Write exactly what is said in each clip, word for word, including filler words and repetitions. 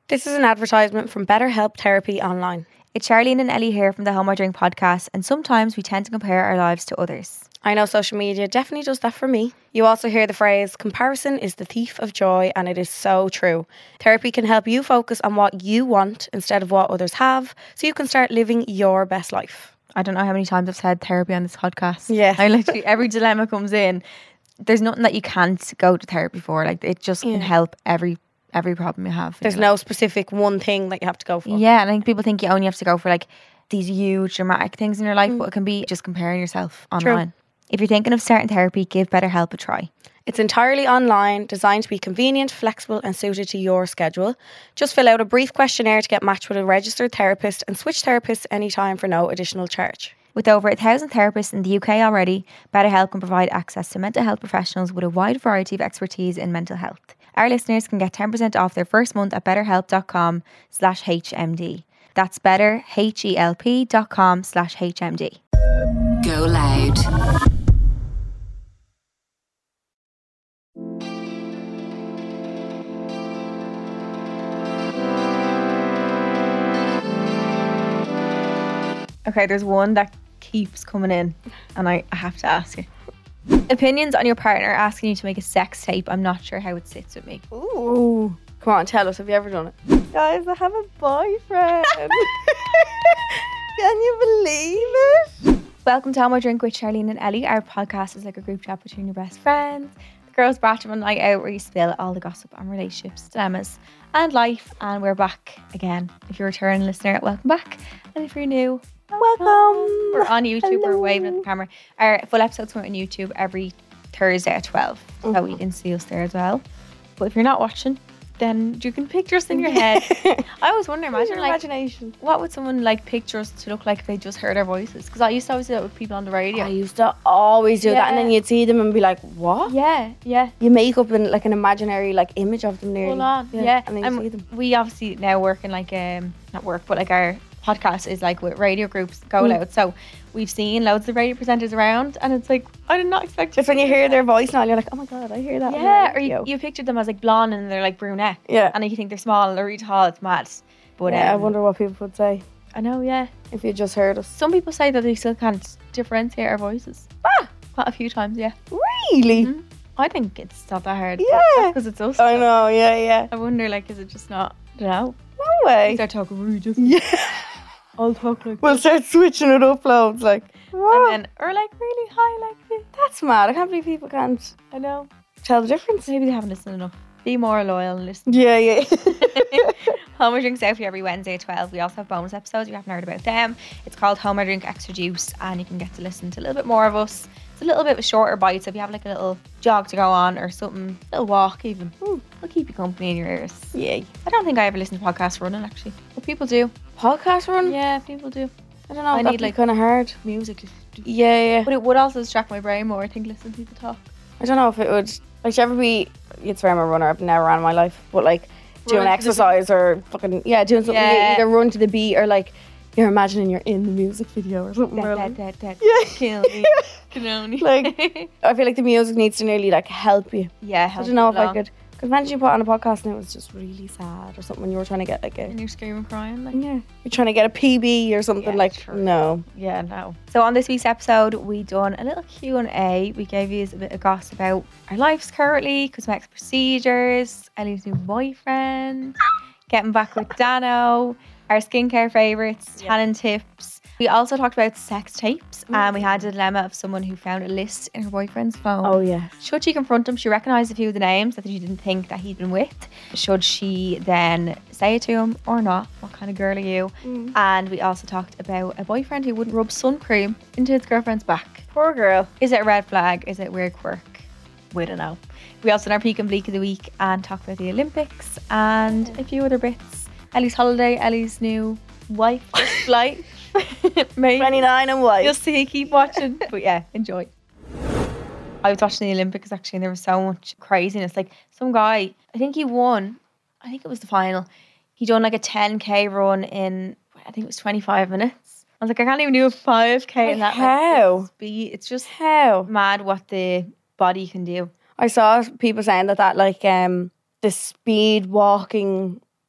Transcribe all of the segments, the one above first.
This is an advertisement from BetterHelp Therapy Online. It's Charlene and Ellie here from the Home I Drink podcast, and sometimes we tend to compare our lives to others. I know social media definitely does that for me. You also hear the phrase, comparison is the thief of joy, and it is so true. Therapy can help you focus on what you want instead of what others have, so you can start living your best life. I don't know how many times I've said therapy on this podcast. Yeah. I literally, every dilemma comes in. There's nothing that you can't go to therapy for. Like, it just Yeah. can help every every problem you have. in There's your no life. specific one thing that you have to go for. Yeah, and I think people think you only have to go for like these huge dramatic things in your life, Mm. but it can be just comparing yourself True. online. If you're thinking of starting therapy, give BetterHelp a try. It's entirely online, designed to be convenient, flexible and suited to your schedule. Just fill out a brief questionnaire to get matched with a registered therapist and switch therapists anytime for no additional charge. With over a thousand therapists in the U K already, BetterHelp can provide access to mental health professionals with a wide variety of expertise in mental health. Our listeners can get ten percent off their first month at betterhelp.com slash HMD. That's better, H-E-L-P dot com slash HMD. Go loud. Okay, there's one that keeps coming in and I, I have to ask you. Opinions on your partner asking you to make a sex tape. I'm not sure how it sits with me. Ooh. Come on, tell us, have you ever done it? Guys, I have a boyfriend. Can you believe it? Welcome to Home I Drink with Charlene and Ellie. Our podcast is like a group chat between your best friends. The girls' bathroom night out where you spill all the gossip on relationships, dilemmas and life. And we're back again. If you're a returning listener, welcome back. And if you're new, Welcome. we're on YouTube. Hello. We're waving at the camera. Our full episodes come out on YouTube every Thursday at twelve. So Mhm. you can see us there as well. But if you're not watching, then you can picture us in your head. I always wonder, imagine Your like, imagination. what would someone like picture us to look like if they just heard our voices? Because I used to always do that with people on the radio. I used to always do that, and then Yeah. you'd see them and be like, what? Yeah, yeah. You make up an, like an imaginary like image of them nearly. Full on. Yeah. And then you And see them. we obviously now work in like, um, not work, but like our podcast is like with radio groups, Go Mm. Loud. So we've seen loads of radio presenters around and it's like, I did not expect Just when you hear their voice now, you're like, oh my god, I hear that. on the Yeah, or radio. you, you picture them as like blonde and they're like brunette. Yeah. And you think they're small or really tall, it's mad. But yeah, I um, wonder what people would say I know, yeah. if you just heard us. Some people say that they still can't differentiate our voices. Ah, Quite a few times, yeah. really? Mhm. I think it's not that hard. Yeah. Because it's us. I know, yeah, yeah. I wonder, like, is it just not, I don't know. No They way. start talking really different. Yeah. I'll talk like We'll start switching it up loads, like, what? and then, or like really high like this. That's mad. I can't believe people can't I know. tell the difference. Maybe they haven't listened enough. Be more loyal and listen. Yeah, yeah. Home I Drink Southie every Wednesday at twelve. We also have bonus episodes if you haven't heard about them. It's called Home I Drink Extra Juice and you can get to listen to a little bit more of us. It's a little bit of a shorter bite, so if you have like a little jog to go on or something, a little walk even, ooh, it'll keep you company in your ears. Yay. I don't think I ever listen to podcasts running actually, but people do. Podcast run? Yeah, people do. I don't know. I I need need, like like- kind of hard. Music, Yeah, yeah. but it would also distract my brain more. I think listening to people talk. I don't know if it would. Like, do you ever be? You'd swear I'm a runner. I've never ran in my life, but like doing Run to the exercise or fucking yeah, doing something. You Yeah. either run to the beat or like you're imagining you're in the music video or something. or That, like- that, that, that. Yeah. Kill me. Can only. Like, I feel like the music needs to nearly like help you. yeah, I help don't know you if I along. could. Because imagine you put on a podcast and it was just really sad or something when you were trying to get like a And you're screaming, crying. Like, yeah, you're trying to get a P B or something Yeah, like true. no. yeah, no. So on this week's episode, we done a little Q and A. We gave you a bit of gossip about our lives currently, cosmetic procedures, Ellie's new boyfriend, getting back with Dano, our skincare favourites, Yeah. tanning tips. We also talked about sex tapes, and we had a dilemma of someone who found a list in her boyfriend's phone. Oh yeah. Should she confront him? She recognised a few of the names that she didn't think that he'd been with. Should she then say it to him or not? What kind of girl are you? Mm. And we also talked about a boyfriend who wouldn't rub sun cream into his girlfriend's back. Poor girl. Is it a red flag? Is it weird quirk? We don't know. We also done our peak and bleak of the week and talked about the Olympics and a few other bits. Ellie's holiday, Ellie's new wife, flight. Maybe. twenty-nine and white. You'll see, keep watching. But yeah, enjoy. I was watching the Olympics actually and there was so much craziness. Like some guy, I think he won, I think it was the final. He done like a ten K run in, I think it was twenty-five minutes. I was like, I can't even do a five K in Like, that like, how? speed. It's just How? mad what the body can do. I saw people saying that that like um the speed walking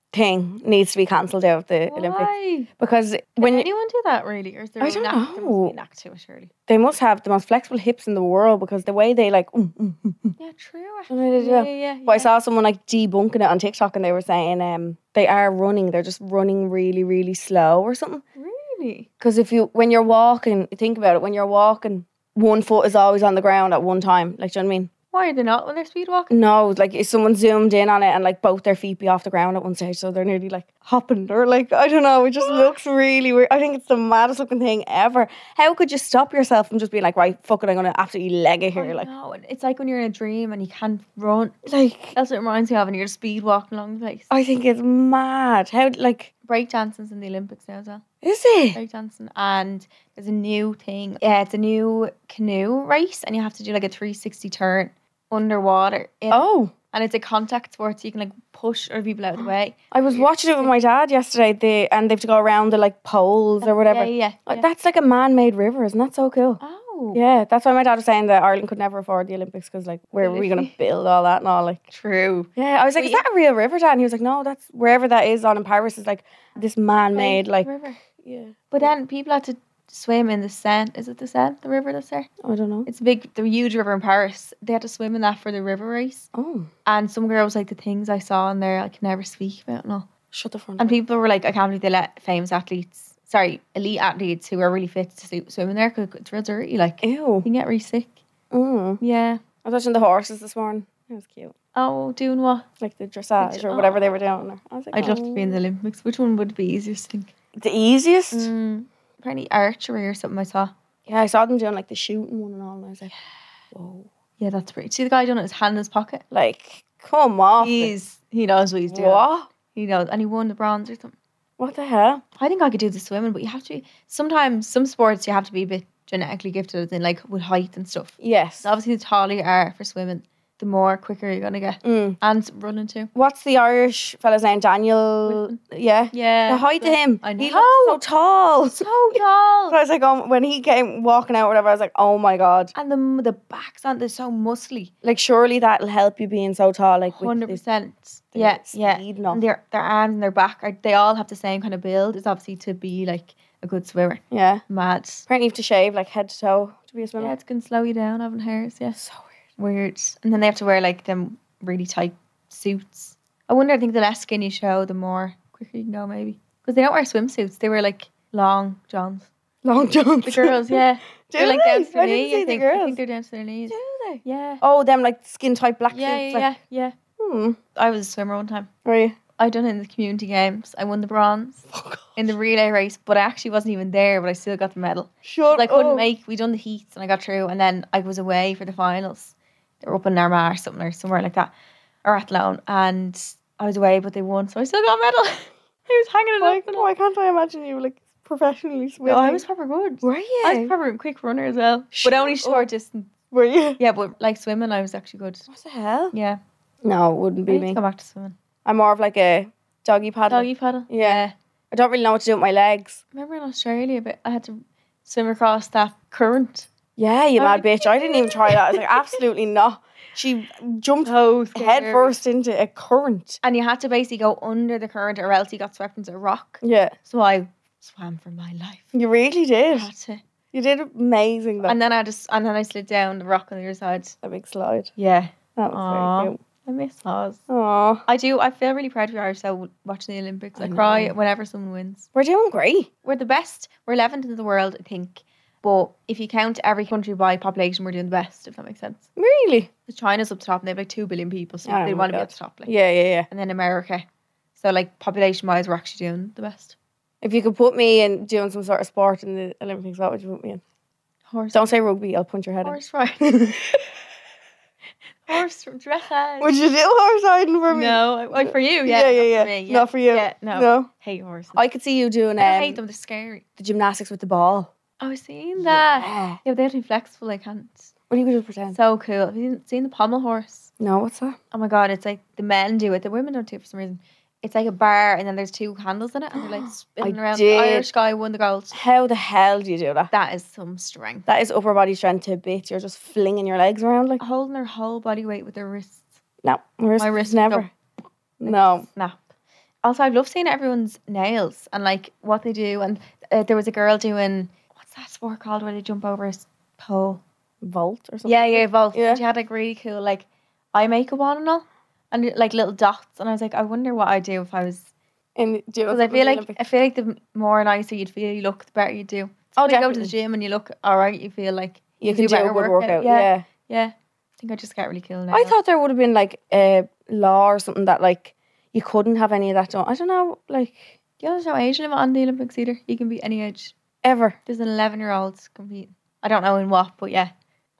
thing needs to be cancelled out of the Olympics. Why? Because Can when you, anyone do that really? Or is there I a don't knack? There must know. be a knack to it, surely. they must have the most flexible hips in the world because the way they like, mm, mm, mm, mm. Yeah, true. And they do Yeah, that. yeah, yeah. But I yeah. saw someone like debunking it on TikTok and they were saying um they are running, they're just running really, really slow or something. Really? Because if you, when you're walking, think about it, when you're walking, one foot is always on the ground at one time. Like, do you know what I mean? Why are they not when they're speed walking? No, like if someone zoomed in on it and like both their feet be off the ground at one stage, so they're nearly like hopping or like, I don't know, it just looks really weird. I think it's the maddest looking thing ever. How could you stop yourself from just being like, right, fuck it, I'm going to absolutely leg it here? I Like, know. It's like when you're in a dream and you can't run. like, That's what it reminds me of, and you're speed walking along the place. I think it's mad. How, like, Breakdancing's in the Olympics now as well. is it? Breakdancing, and there's a new thing. Yeah, it's a new canoe race, and you have to do like a three sixty turn underwater. In, Oh, and it's a contact sport, so you can like push other people out of the way. I was watching it with my dad yesterday, they, and they have to go around the like poles or whatever. Yeah, yeah. Uh, yeah. That's like a man-made river, isn't that so cool? Oh, Yeah, that's why my dad was saying that Ireland could never afford the Olympics because, like, where were we going to build all that and all? Like, true. yeah, I was like, But is that a real river, Dad? And he was like, no, that's wherever that is on in Paris is like this man-made, like, river. yeah, But then people had to swim in the Seine. Is it the Seine, the river that's there? I don't know. It's a big, the huge river in Paris. They had to swim in that for the river race. Oh, And some girl was like, the things I saw in there, I can never speak about and all. shut the front And door. people were like, I can't believe they let famous athletes, sorry, elite athletes who are really fit to sw- swim in there because it's real dirty. Like, you Ew. can get really sick. Mm. Yeah. I was watching the horses this morning. It was cute. Oh, doing what? Like the dressage or whatever they were doing. I was like, I'd love to oh. be in the Olympics. Which one would be easiest to think? The easiest? Mm, apparently archery or something I saw. Yeah, I saw them doing like the shooting one and all, and I was like, whoa. Yeah, that's pretty. See the guy doing it, his hand in his pocket? Like, come off. it. He's, he knows what he's doing. What? He knows. And he won the bronze or something. What the hell? I think I could do the swimming, but you have to be, sometimes, some sports you have to be a bit genetically gifted, as in like with height and stuff. Yes. So obviously the taller you are for swimming, the more quicker you're going to get. Mm. And running too. What's the Irish fella's name? Daniel. Yeah. Yeah. The height of him. I know. He looks so tall. So So tall. I was like, um, when he came walking out, or whatever, I was like, oh my god. And the the backs on, they're so muscly. Like, surely that'll help you being so tall. Like, with Hundred this- percent. the Yeah, yeah. speed and all. And their their arms and their back are, they all have the same kind of build. It's obviously to be like a good swimmer. Yeah. Mad. Apparently, you have to shave like head to toe to be a swimmer. Yeah, it's gonna slow you down having hairs. Yeah, so weird. weird. And then they have to wear like them really tight suits. I wonder. I think the less skin you show, the more quicker you can go. Maybe because they don't wear swimsuits. They wear like long johns. Long jumps. The girls, yeah, Do they're like they? down to their I didn't knee. see I the think. I girls. think they're down to their knees. Do they? Yeah. Oh, them like skin tight black Yeah, suits. yeah, Like, yeah, yeah. hmm. I was a swimmer one time. Were you? I done it in the community games. I won the bronze in the relay race, but I actually wasn't even there. But I still got the medal. Shut I couldn't up. make. We done the heats and I got through, and then I was away for the finals. They were up in Armagh or something or somewhere like that, or Athlone, and I was away, but they won, so I still got a medal. I was hanging it Like, up. And why can't I imagine you like professionally swimming? no, I was proper good. Were you? I was proper a quick runner as well, Shut but only up. short distance. Were you? Yeah, but like swimming, I was actually good. What the hell? Yeah, No, it wouldn't I be need to me. go back to swimming. I'm more of like a doggy paddle. Doggy paddle. Yeah. I don't really know what to do with my legs. Remember in Australia, but I had to swim across that current. Yeah, you Oh, mad bitch. I didn't even try that. I was like, absolutely not. She jumped So head first into a current. And you had to basically go under the current or else you got swept into a rock. Yeah. So I swam for my life. You really I did. had to. You did amazing though. And then I just and then I slid down the rock on the other side. A big slide. Yeah. That was Aw. very cute. I miss Oz. Aww. I do. I feel really proud of Irish so watching the Olympics. I, I cry know. whenever someone wins. We're doing great. We're the best. We're eleventh in the world, I think. But if you count every country by population, we're doing the best, if that makes sense. Really? Because China's up the top and they have like two billion people, so Oh they my want to be God. at the top. Like. Yeah, yeah, yeah. And then America. So like population wise, we're actually doing the best. If you could put me in doing some sort of sport in the Olympics, what would you put me in? Horse. Don't say rugby, I'll punch your head Horse riding. in. Horse dressage. Would you do horse riding for me? No, like for you, yeah. Yeah, yeah, yeah. Not for me, yeah. Not for you. Yeah, no. No. Hate horses. I could see you doing I don't um, hate them, they're scary. the gymnastics with the ball. I was seeing that. Yeah. Yeah, but they have to be flexible, I can't. What are you going to pretend? So cool. Have you seen the pommel horse? No, what's that? Oh my god, it's like the men do it, the women don't do it for some reason. It's like a bar and then there's two handles in it and they're like spinning I around. did. The Irish guy won the gold. How the hell do you do that? That is some strength. That is upper body strength to bits. You're just flinging your legs around like. Holding their whole body weight with their wrists. No, my wrist, My wrist never. would No. Snap. Also, I've loved seeing everyone's nails and like what they do. And uh, there was a girl doing, what's that sport called where they jump over a s- pole? Vault or something. Yeah, yeah, vault. Yeah. And she had like really cool like eye makeup on and all, and like little dots. And I was like, I wonder what I'd do if I was. In Because I feel like I feel like the more nicer you'd feel you look, the better you do. Oh, When you go to definitely. the gym and you look all right, you feel like you can do a better good workout. workout. Yeah. Yeah. Yeah, I think I just get really cool now. I thought there would have been like a law or something that like you couldn't have any of that done. I don't know, like yeah, there's no age limit on the Olympics either. You can be any age. ever. There's an eleven year old competing. I don't know in what, but yeah,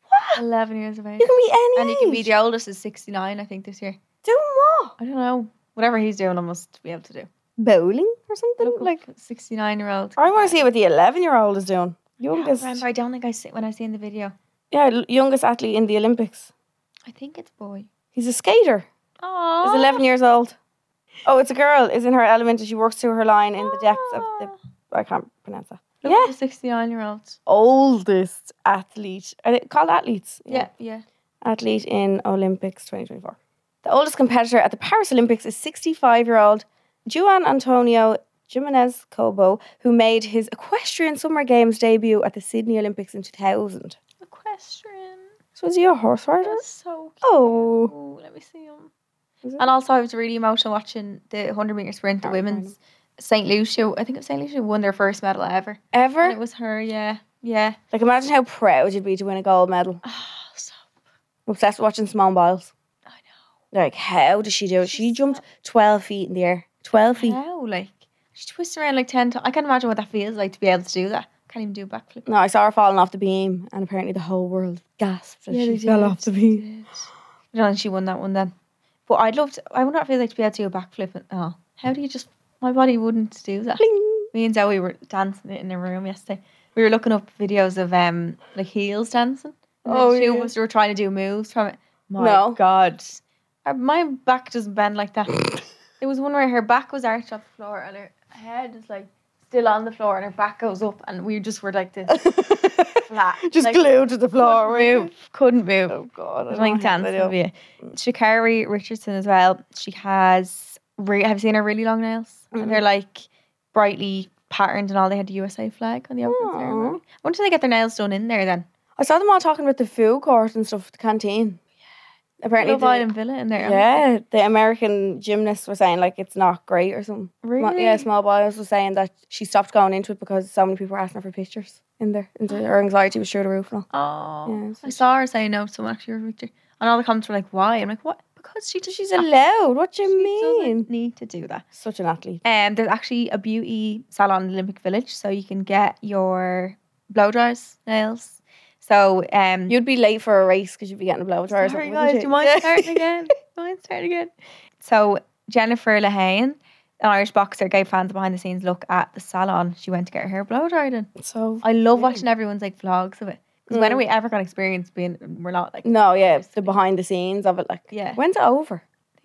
eleven years of age. You can be any And you can be age. the oldest is sixty nine, I think, this year. Doing what? I don't know. Whatever he's doing, I must be able to do. Bowling or something? Look Like like sixty nine year old. I want to see what the eleven year old is doing. Youngest, Remember, I don't think I see when I seen the video. yeah, l- youngest athlete in the Olympics. I think it's boy. He's a skater. Oh, He's eleven years old. Oh, it's a girl. Is in her element and she works through her line in the depths of the. I can't pronounce that. Look Yeah. at the sixty nine year old. Oldest athlete. Are they called athletes? Yeah, yeah. Athlete in Olympics twenty twenty-four. The oldest competitor at the Paris Olympics is sixty-five-year-old Juan Antonio Jimenez Cobo, who made his equestrian Summer Games debut at the Sydney Olympics in two thousand. Equestrian. So is he a horse rider? That's so cute. Oh. Oh, let me see him. Is it? And also, I was really emotional watching the one hundred metre sprint, the Can't find women's. Saint Lucia, I think it was Saint Lucia won their first medal ever. Ever? And it was her, yeah. Yeah. Like, imagine how proud you'd be to win a gold medal. Oh, so I'm obsessed with watching Simone Biles. I know. Like, how does she do it? She She's jumped twelve feet in the air. twelve feet. How? Like, she twists around like ten times. I can't imagine what that feels like to be able to do that. Can't even do a backflip. No, I saw her falling off the beam, and apparently the whole world gasped as she fell off the beam. I don't think she won that one then. But I'd love to, I wonder what it feels like to be able to do a backflip. And, oh, how do you just, my body wouldn't do that. Bling. Me and Zoe were dancing in a room yesterday. We were looking up videos of um like heels dancing. And Oh, the two yeah. of us were trying to do moves from it. My No. God. Our, my back doesn't bend like that. There was one where her back was arched off the floor and her head is like still on the floor and her back goes up and we just were like this flat. Just like, glued to the floor. couldn't move. Couldn't move. Oh, God. I think dance will be it. Sha'Carri Richardson as well. She has, re- have you seen her really long nails? And they're like brightly patterned and all. They had the U S A flag on the opening Aw. ceremony. I wonder if they get their nails done in there then. I saw them all talking about the food court and stuff, the canteen. Apparently, Love the, Island Villa in there. yeah, the American gymnasts were saying like it's not great or something. Sma- Really? Yeah, Small Biles was saying that she stopped going into it because so many people were asking her for pictures in there. And her anxiety was through the roof now. Oh, Yeah, it's I saw her say no to someone actually for Victor. And all the comments were like, why? I'm like, what? Because she just, She's allowed. What do you she mean? doesn't need to do that. Such an athlete. Um, there's actually a beauty salon in the Olympic Village, so you can get your blow dryers, nails. So um, You'd be late for a race because you'd be getting a blow dryer or sorry something. guys, wouldn't do you mind Yeah. starting again? Do you mind starting again? So Jennifer Lehane, an Irish boxer, gave fans a behind the scenes look at the salon she went to get her hair blow dried in. So I love Mm. watching everyone's like vlogs of it. Because when are we ever going to experience being, we're not like, no, yeah, the behind the scenes of it. Like, Yeah. when's it over?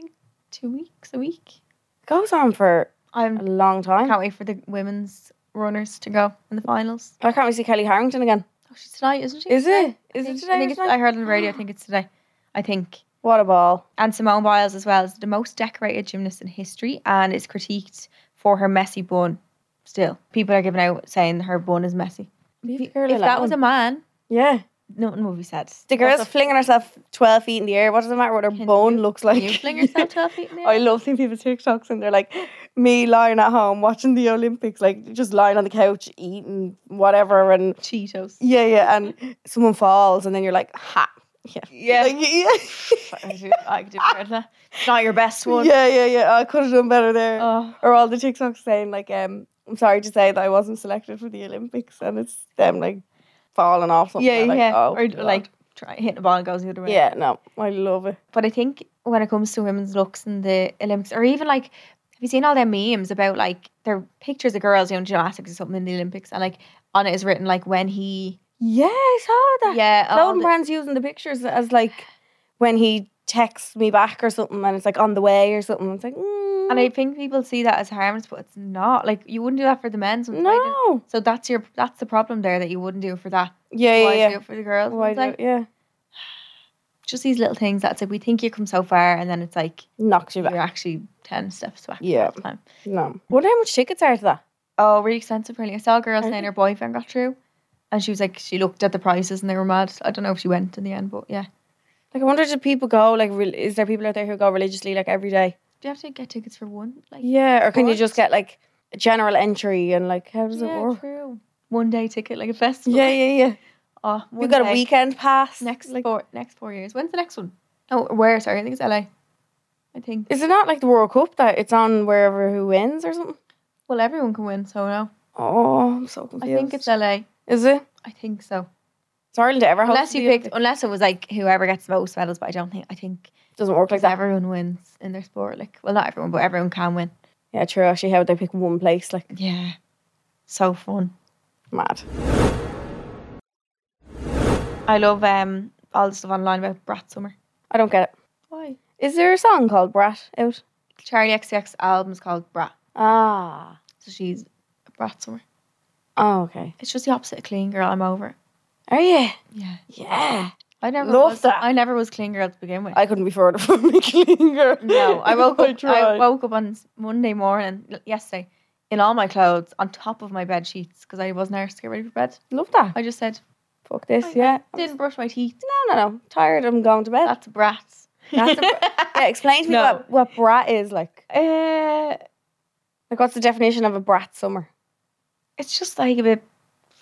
two weeks, a week. It goes on for a I'm long time. can't wait for the women's runners to go in the finals. I can't wait to see Kelly Harrington again. Oh, she's tonight, isn't she? Is Today? it? I Is it think- today I or think it's, tonight? I heard on the radio. I think it's today. I think. What a ball. And Simone Biles as well is the most decorated gymnast in history and is critiqued for her messy bun. Still, people are giving out saying her bun is messy. Leave the If girl that was a alone. man, Yeah. nothing would be said. The girl's Also, flinging herself twelve feet in the air. What does it matter what her Can bone you- looks like? Can you fling yourself twelve feet in the air? I love seeing people's TikToks and they're like me lying at home watching the Olympics, like just lying on the couch eating whatever and Cheetos. yeah, yeah, and someone falls and then you're like, ha. Yeah. Yeah. Like, yeah. I do, I do better than that. It's not your best one. yeah, yeah, yeah. I could have done better there. Oh. Or all the TikToks saying like, um, I'm sorry to say that I wasn't selected for the Olympics and it's them like falling off something. Yeah, I'm like, yeah. oh, or God. like try hitting the ball and goes the other way. yeah, no, I love it. But I think when it comes to women's looks in the Olympics, or even like, have you seen all them memes about like their pictures of girls doing gymnastics or something in the Olympics, and like on it is written like when he, Yeah, I saw that. yeah, all Loudon the- Brand's using the pictures as like when he texts me back or something and it's like on the way or something. It's like, mm, and I think people see that as harmless, but it's not. Like you wouldn't do that for the men's ones. why do- no. So that's your that's the problem there, that you wouldn't do it for that. Yeah, Why yeah, do yeah. it for the girls? Why It's do- like, yeah. Just these little things that's like we think you come so far, and then it's like Knocks you back. you're actually ten steps back. Yeah. all the time. No. Wonder how much tickets are to that? Oh, really expensive, really. I saw a girl Are saying they? her boyfriend got through, and she was like, she looked at the prices and they were mad. I don't know if she went in the end, but yeah. Like, I wonder, do people go, like, re- is there people out there who go religiously, like, every day? Do you have to get tickets for one? Like, Yeah, or can you What? just get, like, a general entry and, like, how does yeah, it work? true. One day ticket, like a festival. Yeah, yeah, yeah. Oh, You one got a day. weekend pass. next like, four next four years. When's the next one? Oh, where? Sorry, I think it's L A. I think. is it not like the World Cup that it's on wherever who wins or something? Well, everyone can win, so no. Oh, I'm so I confused. think it's L A. Is it? I think so. Is Ireland ever Unless hosted you the picked, Olympics? unless it was like whoever gets the most medals, but I don't think. I think Doesn't work like because that. everyone wins in their sport. Like, well, not everyone, but everyone can win. Yeah, true. Actually, how would they pick one place? Like, Yeah, so fun. mad. I love um all the stuff online about Brat Summer. I don't get it. Why? Is there a song called Brat out? Charlie X C X album is called Brat, Ah. so she's a Brat Summer. Oh, okay. It's just the opposite of Clean Girl. I'm over it. Are you? Yeah, Yeah. I never Love was, that. I never was Clean Girl to begin with. I couldn't be further from a clean girl. No, I woke up. I, tried. woke up on s- Monday morning l- yesterday in all my clothes on top of my bed sheets because I wasn't arsed to get ready for bed. Love that. I just said, Fuck this, I, yeah. I didn't brush my teeth. No, no, no. Tired. I'm going to bed. That's brats. That's a br- yeah, explain to me No. what, what brat is like. Uh, Like, what's the definition of a brat summer? it's just like a bit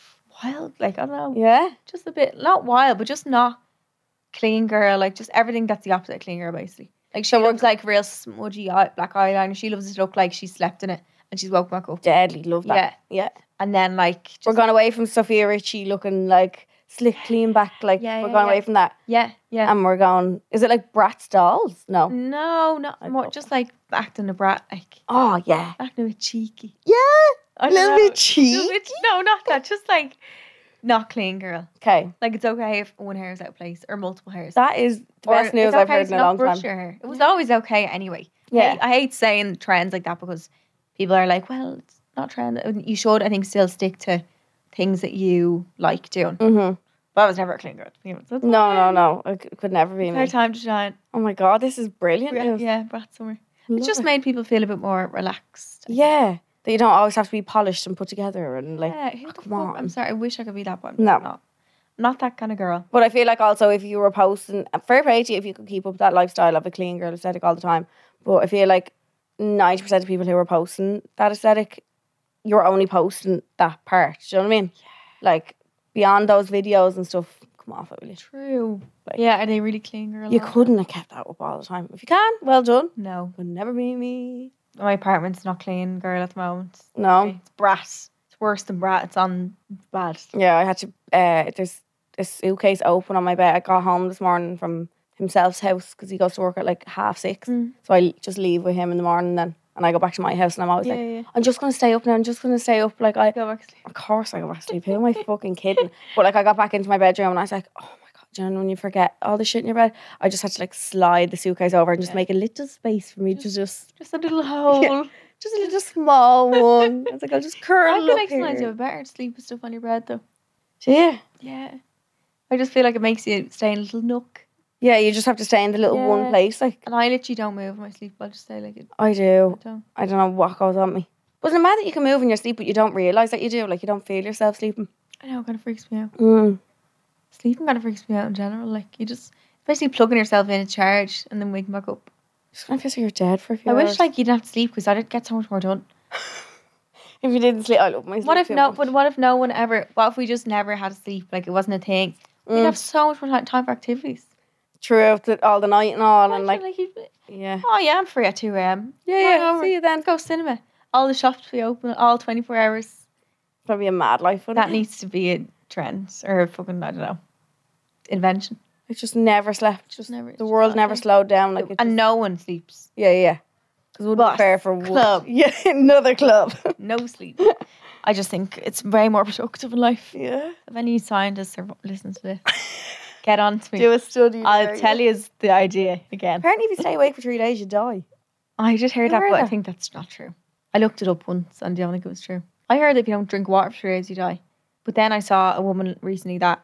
wild. Like I don't know, Yeah. just a bit not wild, but just not Clean Girl. Like just everything that's the opposite of Clean Girl, basically. Like she looks like real smudgy eye, black eyeliner. She loves to look like she slept in it and she's woken back up. Deadly. Love that. Yeah. Yeah. And then like just, We're gone away from Sophia Richie looking like slick, clean back. Like, Yeah, we're yeah, gone yeah. away from that. yeah, yeah. And we're going, is it like Bratz dolls? No. No, not I more. don't Just like acting a brat, like Oh, yeah. acting a bit cheeky. Yeah. I A little don't bit know. Little cheeky. bit- No, not that. Just like not Clean Girl. Okay. Like it's okay if one hair is out of place or multiple hairs. That is the Or best news it's I've okay heard to in a not long brush time. your hair. It was always okay anyway. Yeah. I, I hate saying trends like that because people are like, well, it's not trend. You should, I think, still stick to things that you like doing. Mm-hmm. But I was never a Clean Girl. to begin with, so it's No, no, okay. no. It c- could never be It's me. our time to shine. Oh my God, this is brilliant Yeah, news. yeah, brat summer. Love It just it. made people feel a bit more relaxed. Yeah. That you don't always have to be polished and put together and like, Yeah, who oh, the come fuck? I'm on. sorry. I wish I could be that, but I'm No. not. I'm not that kind of girl. But I feel like also if you were posting, fair play to you if you could keep up that lifestyle of a clean girl aesthetic all the time. But I feel like ninety percent of people who are posting that aesthetic, you're only posting that part. Do you know what I mean? Like beyond those videos and stuff, come off it, will you? True. Like- Yeah, are they really clean girl? You or- couldn't have kept that up all the time. If you can, well done. No. Would never be me. My apartment's not clean, girl, at the moment. No. It's brat. It's worse than brat. It's on it's bad. Yeah, I had to. Uh, there's a suitcase open on my bed. I got home this morning from himself's house because he goes to work at like half six. Mm. So I just leave with him in the morning then, and I go back to my house, and I'm always Yeah, like, yeah. I'm just gonna stay up now. I'm just gonna stay up. Like I, Go back to sleep. of course, I go back to sleep. Who am I fucking kidding? But like I got back into my bedroom and I was like, oh my god, do you know when you forget all the shit in your bed? I just had to like slide the suitcase over and just Yeah. make a little space for me to just, Just a little hole. just a little small one. I was like, I'll just curl I feel up like sometimes here. you're better to sleep with stuff on your bed, though. Yeah. Yeah. I just feel like it makes you stay in a little nook. Yeah, you just have to stay in the little one Yeah. place. Like And I literally don't move in my sleep. I'll just stay like it. I I do. don't. I don't know what goes on me. Wasn't it mad that you can move in your sleep, but you don't realise that you do? Like you don't feel yourself sleeping. I know, it kind of freaks me out. Mm. Sleeping kind of freaks me out in general. Like, you just, especially plugging yourself in a charge and then waking back up. Just gonna feel so you're dead for a few I hours. wish, like, you didn't have to sleep because I'd get so much more done. if you didn't sleep, I love my sleep. What if too no? much. But what if no one ever? What if we just never had to sleep? Like, it wasn't a thing. We'd Mm. have so much more ti- time for activities. throughout the, all the night and all, and like, Imagine, like, you'd be- yeah, oh yeah, I'm free at two a.m. yeah, Come yeah. over. See you then. Let's go cinema. All the shops be open all twenty-four hours. Probably a mad life. Wouldn't That it? needs to be a trend or a fucking, I don't know, invention. I just never slept. Just never. The world never slowed down. Like, it and just- no one sleeps. yeah, yeah. Because it wouldn't be Boss fair for one. club. Yeah, another club. No sleep. I just think it's way more productive in life. yeah. If any scientists are listening to this, get on to me. Do a study. I'll there, tell yeah. you the idea again. Apparently, if you stay awake for three days, you die. I did hear You that, heard but I that? think that's not true. I looked it up once and I don't think it was true. I heard that if you don't drink water for three days, you die. But then I saw a woman recently that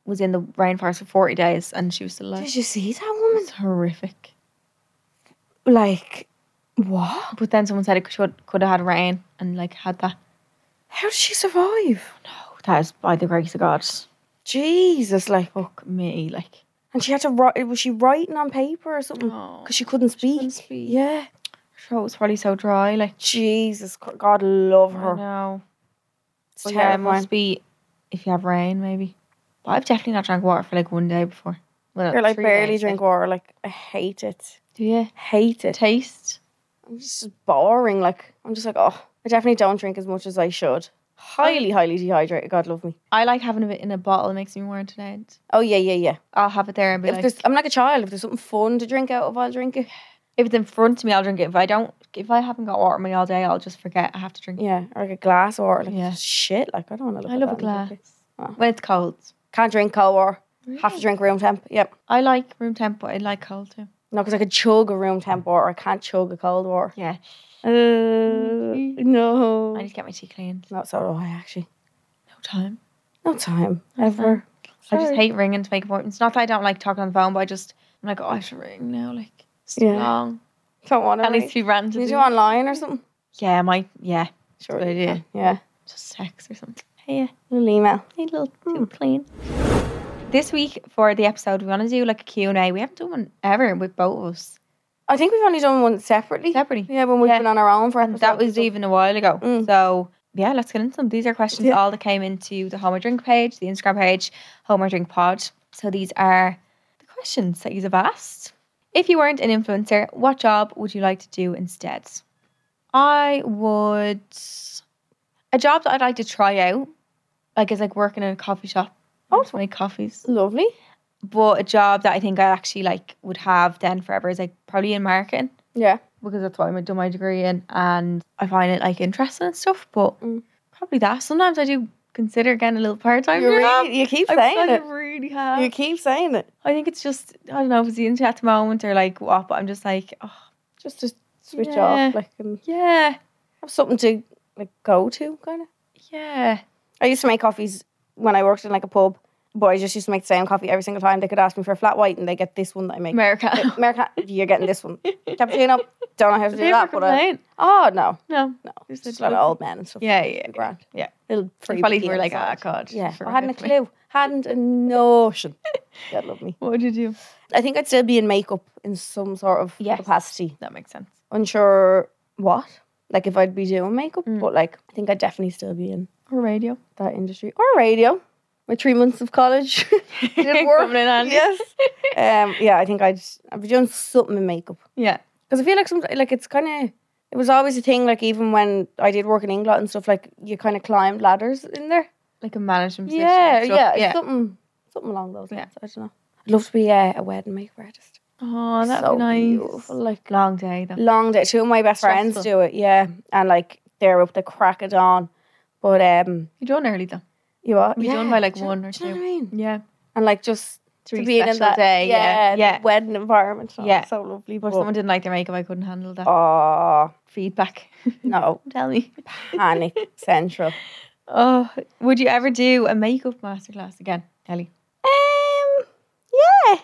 was in the rainforest for forty days and she was still alive. Did you see that woman? It's horrific. Like, what? But then someone said it could could have had rain and like had that. How did she survive? No, that is by the grace of God. Jesus, like, Fuck me, like. and she had to write. Was she writing on paper or something? No. Because she couldn't speak. couldn't speak. Yeah. Her throat was probably so dry, like. Jesus, God love I her. know. It's But yeah, it terrifying. must be if you have rain, maybe. But I've definitely not drank water for like one day before. Well, You're like three barely days, drink like. water. Like, I hate it. Do you? Hate it. Taste? I'm just boring. Like, I'm just like, oh, I definitely don't drink as much as I should. Highly, highly dehydrated. God love me. I like having a bit in a bottle. It makes me more entertained. Oh yeah, yeah, yeah. I'll have it there and be If like, there's, I'm like a child. If there's something fun to drink out of, I'll drink it. if it's in front of me, I'll drink it. If I don't, if I haven't got water in me all day, I'll just forget I have to drink it. Yeah, or like a glass or like Yeah. shit. Like I don't want to. I love a glass. Oh. When it's cold. Can't drink cold water. Have to drink room temp. Yep. I like room temp, but I like cold too. No, because I could chug a room temp water. I can't chug a cold water. Yeah. Uh, no. I need to get my tea cleaned. Not so do I actually. No time. No time ever. I just Sorry. hate ringing to make appointments. Not that I don't like talking on the phone, but I just, I'm like, oh, I should ring now. Like, it's too Yeah. long. Don't want to. At least be random. Can you do it online or something? Yeah, my, yeah. Sure. Good idea. Yeah. Just text or something. Hey, yeah. Little email. Hey, little too clean. This week for the episode, we want to do like a Q and A. We haven't done one ever with both of us. I think we've only done one separately. Separately. Yeah, when we've Yeah. been on our own for And episodes. that and was stuff. even a while ago. Mm. So, yeah, let's get into them. These are questions Yeah. all that came into the Home or Drink page, the Instagram page, Home or Drink Pod. So these are the questions that you have asked. If you weren't an influencer, what job would you like to do instead? I would... A job that I'd like to try out, like is like working in a coffee shop. Oh. To make coffees. Lovely. But a job that I think I actually like would have then forever is like probably in marketing, Yeah. because that's what I've done my degree in, and I find it like interesting and stuff. But Mm. probably that. Sometimes I do consider getting a little part time. You really, you keep I saying kind it. of really have. You keep saying it. I think it's just I don't know if it's the internet at the moment or like what, but I'm just like, oh Just to switch Yeah. off, like, and yeah, have something to like go to, kind of. yeah. I used to make coffees when I worked in like a pub, but I just used to make the same coffee every single time. They could ask me for a flat white, and they get this one that I make. America. America, you're getting this one. Cappuccino, don't know how to do Do you that, ever but I, complain? oh no, No. no, Just just a a lot of joke. old men and stuff. Yeah, yeah, yeah. Grand. Yeah. Little free. Probably bikini were like, ah, inside. God. Yeah, I forgive hadn't a me. clue. Hadn't a notion. God love me. What would you do? I think I'd still be in makeup in some sort of Yes. capacity. That makes sense. Unsure what, like if I'd be doing makeup, Mm. but like I think I'd definitely still be in Or radio. that industry or radio. My three months of college did work. Coming in handy. Yes. Um. Yeah, I think I'd I'd be doing something in makeup Yeah. because I feel like some like it's kind of it was always a thing. Like even when I did work in England and stuff, like you kind of climbed ladders in there. Like a management position. Yeah, and stuff. yeah, yeah. something something along those Yeah. lines. I don't know. I'd love to be uh, a wedding makeup artist. Oh, that'd so be nice. beautiful. Like Long day though. long day. Two of my best friends Stressful. do it. Yeah, and like they're up the crack of dawn. But um, You done early though. you are Be yeah, done by like do you- one or do you know two. what I mean? Yeah. And like just To to be be in special that day, yeah, yeah, yeah. the wedding environment. Oh, Yeah. so lovely. But if But someone didn't like their makeup, I couldn't handle that. oh Feedback. no, Tell me. panic central. Oh, would you ever do a makeup masterclass again, Ellie? Um, yeah.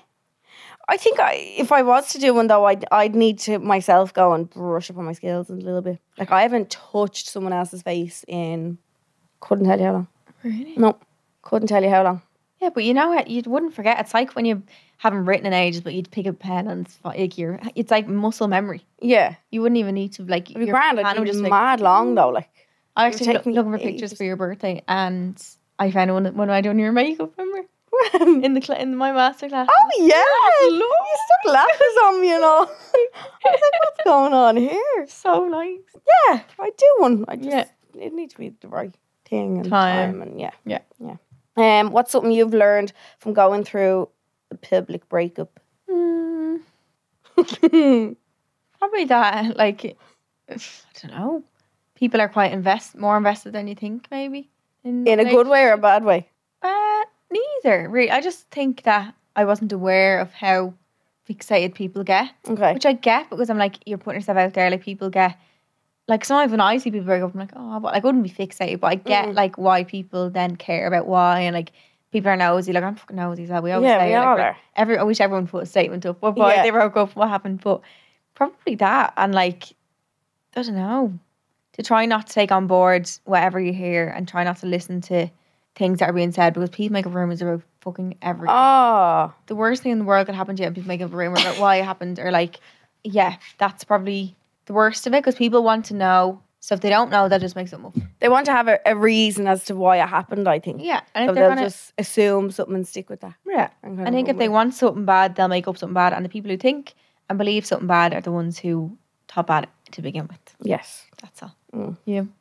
I think I, if I was to do one though, I'd I'd need to myself go and brush up on my skills a little bit. Like I haven't touched someone else's face in couldn't tell you how long. Really? No, couldn't tell you how long. Yeah, but you know what? You wouldn't forget. It's like when you haven't written in ages, but you'd pick a pen and it's like your. It's like muscle memory. Yeah, You wouldn't even need to like. it'd be your grand. hand I'd would be just like- mad long though. Like I it would actually take look, me looking for pictures ages. for your birthday, and I found one when I done your makeup. Remember in the cl- in my masterclass. oh yeah, Lord. you stuck lashes on me and all. I was like, what's going on here? So nice. Yeah, I'd do one. I just Yeah. it needs to be the right thing and Time. time, and yeah, Yeah. yeah. Um, what's something you've learned from going through a public breakup? Mm, probably that. Like, I don't know. People are quite invest more invested than you think. Maybe In a good way or a bad way? Uh, neither. Really, I just think that I wasn't aware of how fixated people get, Okay. which I get because I'm like, you're putting yourself out there. Like people get, like sometimes when I see people break up, I'm like, oh, but like, I wouldn't be fixated, but I get Mm. like why people then care about why and like people are nosy. Like, I'm fucking nosy. So we always Yeah, say we it, like, all we're- are. Every, I wish everyone put a statement up. What why Yeah. they broke up, what happened. But probably that. And like, I don't know. To try not to take on board whatever you hear and try not to listen to things that are being said, because people make up rumours about fucking everything. Oh, The worst thing in the world could happen to you and people make up a rumour about why it happened, or like, yeah, that's probably the worst of it, because people want to know. So if they don't know, they'll just make something up. they want to have a, a reason as to why it happened, I think. Yeah, and So if they're they'll gonna, just assume something and stick with that. yeah, and kind I of think run if they with want something bad, they'll make up something bad, and the people who think and believe something bad are the ones who top at it to begin with. it. Yes. That's all. Mm. Yeah. Um,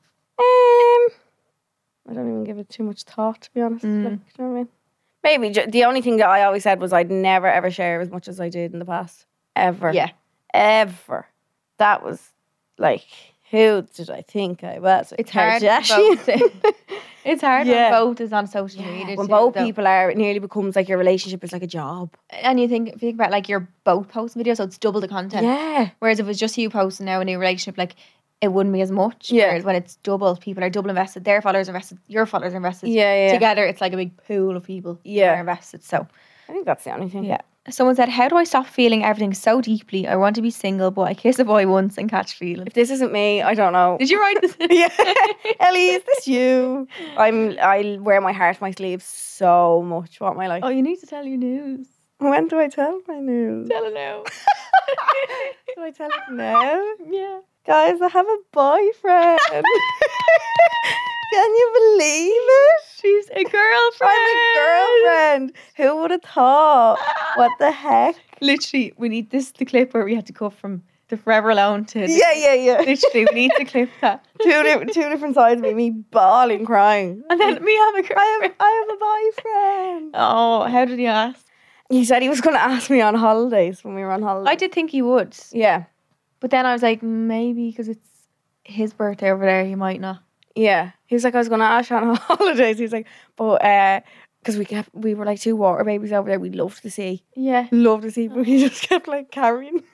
I don't even give it too much thought, to be honest. Mm. Like, do you know what I mean? Maybe ju- the only thing that I always said was I'd never ever share as much as I did in the past. Ever. Yeah. Ever. That was like, who did I think I was? It's hard. when Kardashian. both- It's hard Yeah. when both is on social Yeah, media. when too, both though. people are, it nearly becomes like your relationship is like a job. And you think, if you think about, like, you're both posting videos, so it's double the content. Yeah. Whereas if it was just you posting now in a new relationship, like, it wouldn't be as much. Yeah. Whereas when it's double, people are double invested. Their followers are invested. Your followers are invested. Yeah, yeah. Together, it's like a big pool of people. Yeah. Who are invested. So I think that's the only thing. yeah. Someone said, "How do I stop feeling everything so deeply? I want to be single, but I kiss a boy once and catch feelings." If this isn't me, I don't know. Did you write this? Yeah. Ellie, is this you? I'm I wear my heart on my sleeve so much. What am I like? Oh, you need to tell your news. When do I tell my news? Tell it now. Do I tell it now? Yeah. Guys, I have a boyfriend. Can you believe it? She's a girlfriend. I'm a girlfriend. Who would have thought? What the heck? Literally, we need this the clip where we had to cut from the Forever Alone to the, Yeah, yeah, yeah. literally we need to clip that. two, di- two different sides of me, me bawling, crying. And then me have a I girlfriend. have, I have a boyfriend. Oh, how did he ask? He said he was going to ask me on holidays when we were on holidays. I did think he would, Yeah, but then I was like, maybe because it's his birthday over there, he might not. yeah. He was like, I was going to ask you on holidays. He was like, but uh, because we kept, we were like two water babies over there. We loved the sea, Yeah. loved the sea, but he just kept like carrying me.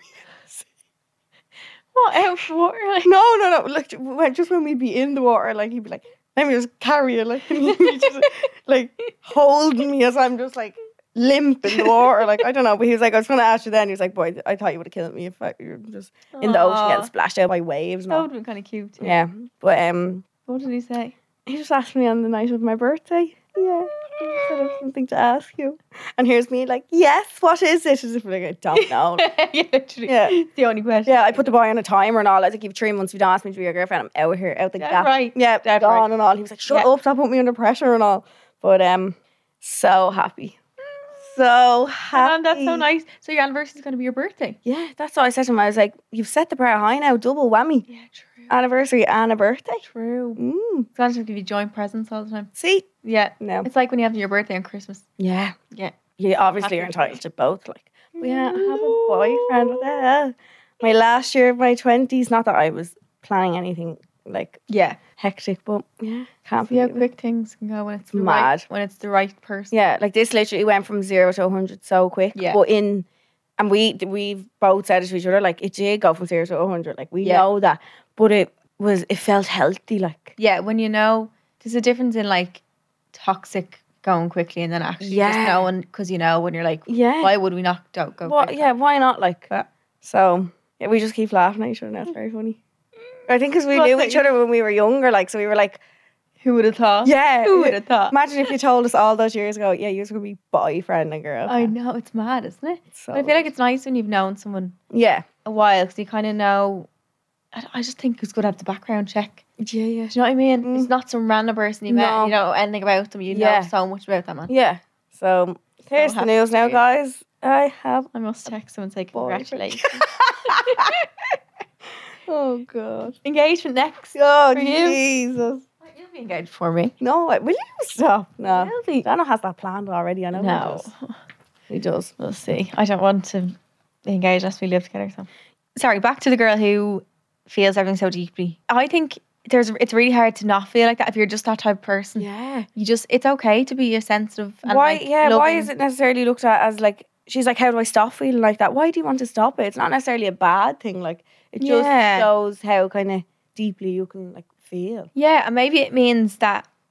What out for water? Like, No, no, no. Like when, just when we'd be in the water, like he'd be like, let me just carry you, like and he'd be just like holding me as I'm just like limp in the water. Like I don't know, but he was like, I was going to ask you then. He was like, boy, I thought you would have killed me if I, you were just in the ocean Aw. getting splashed out by waves. And that all. would have been kind of cute. Too. Yeah, but um, What did he say? he just asked me on the night of my birthday. Yeah, he just said I have something to ask you, and here's me like, yes, what is it? As if like I don't know. yeah, literally. Yeah. It's the only question. Yeah, I put the boy on a timer and all. I was like, you've three months. If you don't ask me to be your girlfriend, I'm out here, out the Dead gap. right. Yeah, Dead gone right. and all. He was like, shut Yeah. up, stop putting me under pressure and all. But um, so happy, so happy. And that's so nice. So your anniversary is going to be your birthday. Yeah, that's what I said to him. I was like, you've set the bar high now, double whammy, Yeah, true. anniversary and a birthday. True. Mm. It's going to give you joint presents all the time. See, Yeah. no, It's like when you have your birthday and Christmas. yeah, Yeah. you obviously Happy are entitled to both. Like, but yeah, I have a boyfriend. What the hell? My last year of my twenties. Not that I was planning anything like Yeah. hectic, but yeah, can't See how believe it. quick things can go when it's the Mad. right when it's the right person. Yeah, like this literally went from zero to a hundred so quick. Yeah. But in, and we we've both said it to each other, like it did go from zero to a hundred. Like we Yeah. know that, but it was it felt healthy. Like Yeah, when you know, there's a difference in like toxic going quickly and then actually just Yeah. knowing, because you know when you're like, yeah, why would we not go go what? quick? Yeah, why not? Like Yeah. so, yeah, we just keep laughing at each other. Now it's very funny. I think because we What knew the- each other when we were younger, like so we were like, Who would have thought? yeah, Who would have thought? Imagine if you told us all those years ago, yeah, you're going to be boyfriend and girl. I know, it's mad, isn't it? So, But I feel like it's nice when you've known someone yeah, a while, because you kind of know. I, I just think it's good to have the background check. yeah, yeah, Do you know what I mean? Mm. It's not some random person you met. No. You don't know anything about them. You Yeah. know so much about them, man. yeah. So here's the happy news now, for you. guys. I have. I must text them and say Boyfriend. congratulations. Oh God. Engagement next. Oh For you? Jesus. You'll be engaged for me. No, will you stop? No. Will be. Dano has that planned already. I know. No. He does. He does. We'll see. I don't want to be engaged unless we live together. So, sorry. Back to the girl who feels everything so deeply. I think there's. It's really hard to not feel like that if you're just that type of person. Yeah. You just. It's okay to be a sensitive. And Why? like yeah. Why loving- is it necessarily looked at as like? She's like, how do I stop feeling like that? Why do you want to stop it? It's not necessarily a bad thing. Like it just Yeah. shows how kind of deeply you can like feel. Yeah, and maybe it means that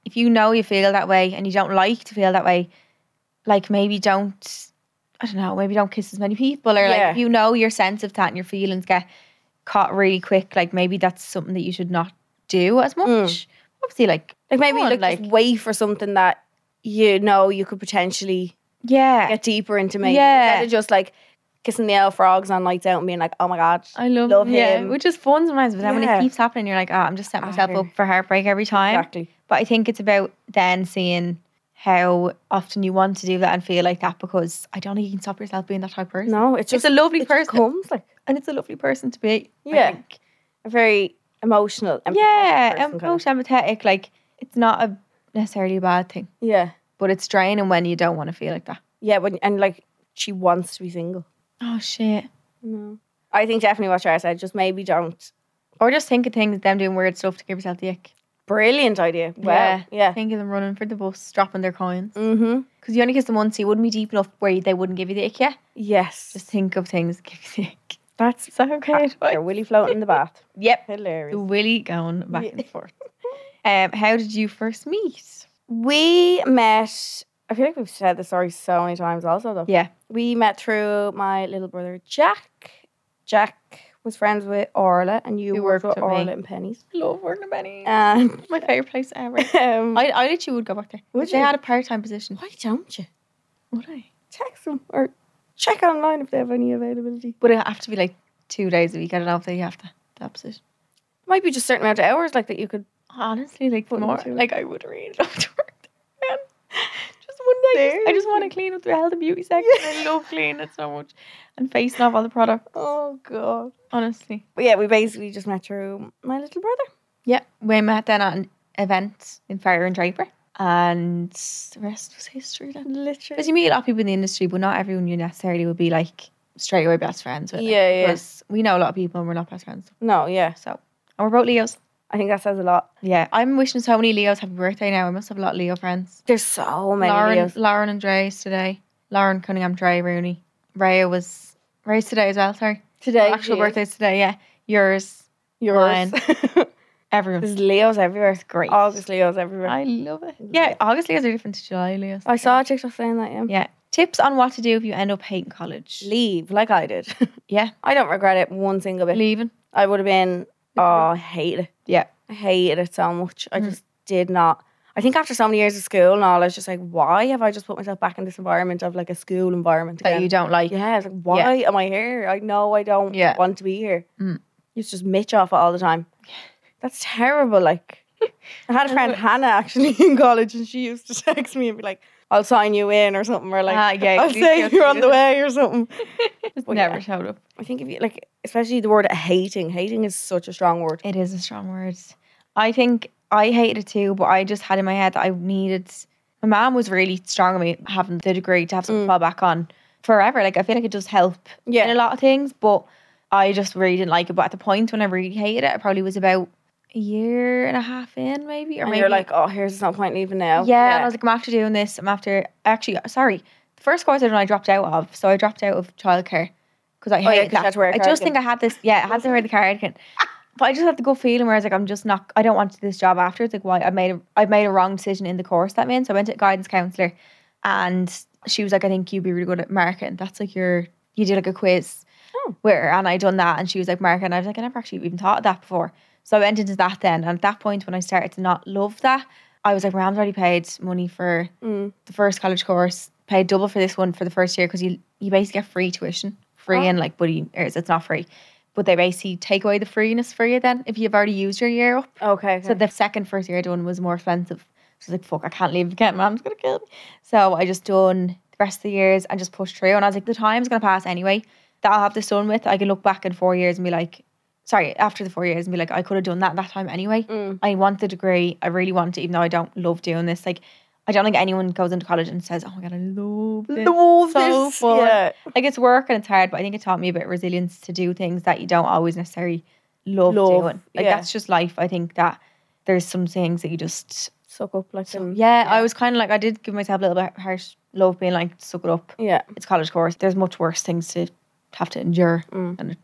if you know you feel that way and you don't like to feel that way, like maybe don't, I don't know, maybe don't kiss as many people, or like Yeah. if you know you're sensitive to that and your feelings get caught really quick, like maybe that's something that you should not do as much. Mm. Obviously, like Like maybe come on, like, like just wait for something that you know you could potentially yeah, get deeper into maybe. Yeah. Instead of just like kissing the L frogs on nights out and being like, oh my God, I love, love yeah, him. which is fun sometimes. But then when Yeah. it keeps happening, you're like, oh, I'm just setting myself Ah, up for heartbreak every time. Exactly. But I think it's about then seeing how often you want to do that and feel like that, because I don't think you can stop yourself being that type of person. No, it's just It's a lovely it just person. comes like And it's a lovely person to be. I Yeah. think. a very emotional, empathetic Yeah, person and kind most of. empathetic. Like, it's not a necessarily a bad thing, Yeah, but it's draining when you don't want to feel like that. yeah. When and like she wants to be single. Oh shit! No, I think definitely what Shara said. Just maybe don't. Or just think of things, them doing weird stuff to give yourself the ick. Brilliant idea. Wow. Yeah. Think of them running for the bus, dropping their coins. Mm-hmm. Because you only kiss them once, so you wouldn't be deep enough where they wouldn't give you the ick yet. Yes. Just think of things that give you the ick. that's Is that okay? Your willy floating in the bath. Yep. Hilarious. The willy going back Yeah. and forth. Um, how did you first meet? We met. I feel like we've said the story so many times. Also, though. Yeah. We met through my little brother Jack. Jack was friends with Orla, and you Who worked worked with with me. Orla and Pennies. I love working at Benny. And My favourite place ever. um, I, I literally would go back there. Would If they you? had a part-time position. why don't you Would I? text them or check online if they have any availability? Would it have to be like two days a week? I don't know if they have to, that position. Might be just a certain amount of hours, like that you could. Honestly, like Put more. into it. Like I would really love to work there. Man. Just one day. Just, I just want to clean up the health and beauty section. I love cleaning it so much. And facing off all the products. Oh God. Honestly. But yeah, we basically just met through my little brother. Yeah. We met then at an event in Fire and Draper. And the rest was history then. Literally. Because you meet a lot of people in the industry, but not everyone you necessarily would be like straight away best friends with. Yeah, yeah. Because we know a lot of people and we're not best friends. No, yeah. So, and we're both Leos. I think that says a lot. Yeah. I'm wishing so many Leos happy birthday now. I must have a lot of Leo friends. There's so many Lauren, Leos. Lauren and Dre's today. Lauren Cunningham, Dre, Rooney. Raya was Ray's today as well, sorry. Today, Actual she is. birthday's today, yeah. Yours. Yours. Everyone. There's Leos everywhere. It's great. August Leos everywhere. I, I love it. Yeah, August Leos are different to July Leos. saw a TikTok saying that, yeah. Yeah. Tips on what to do if you end up hating college. Leave, like I did. Yeah. I don't regret it one single bit. Leaving. I would have been, oh, I hate it. Yeah. I hated it so much. I Mm. just did not. I think after so many years of school and all, I was just like, why have I just put myself back in this environment of like a school environment That again? you don't like. Yeah, I was like, why am I here? I know I don't Yeah. want to be here. Mm. You just mitch off it all the time. That's terrible. Like, I had a friend, Hannah, actually, in college, and she used to text me and be like, I'll sign you in or something, or like, Ah, yeah, I'll please say feel you're on free the to- way or something. Just Well, never yeah. showed up. I think if you, like, especially the word hating, hating is such a strong word. It is a strong word. I think I hated it too, but I just had in my head that I needed. My mom was really strong on me having the degree to have something to fall back on forever. Like I feel like it does help Yeah. in a lot of things, but I just really didn't like it. But at the point when I really hated it, I probably was about a year and a half in, maybe, or And maybe you're like, oh, here's no point leaving now. yeah. And I was like, I'm after doing this. I'm after actually, sorry, the first course I done, I dropped out of. So I dropped out of childcare because I Oh, yeah, hated 'cause you that. had to wear a I just cardigan. think I had this. Yeah, I had to wear the cardigan. But I just had the good feeling where I was like, I'm just not. I don't want this job after. It's like, why I made a I made a wrong decision in the course that I'm in. So I went to a guidance counsellor, and she was like, I think you'd be really good at marketing. That's like your you did like a quiz, Oh. where and I done that, and she was like marketing. I was like, I never actually even thought of that before. So I went into that then, and at that point when I started to not love that, I was like, my mom's already paid money for Mm. the first college course, paid double for this one for the first year because you you basically get free tuition, free Oh. and like buddy, or it's not free. But they basically take away the freeness for you then if you've already used your year up. Okay. okay. So the second first year I done was more expensive. So I was like, fuck, I can't leave again. Mom's going to kill me. So I just done the rest of the years and just pushed through. And I was like, the time's going to pass anyway. That I'll have this done with. I can look back in four years and be like, sorry, after the four years and be like, I could have done that that time anyway. Mm. I want the degree. I really want it, even though I don't love doing this. Like, I don't think anyone goes into college and says, oh my God, I love this. Love so this. fun. Yeah. Like it's work and it's hard, but I think it taught me a bit of resilience to do things that you don't always necessarily love, Love, doing. Like yeah. that's just life. I think that there's some things that you just Suck up like them. yeah, I was kind of like I did give myself a little bit harsh love being like suck it up. Yeah. It's college course. There's much worse things to have to endure Mm. than that.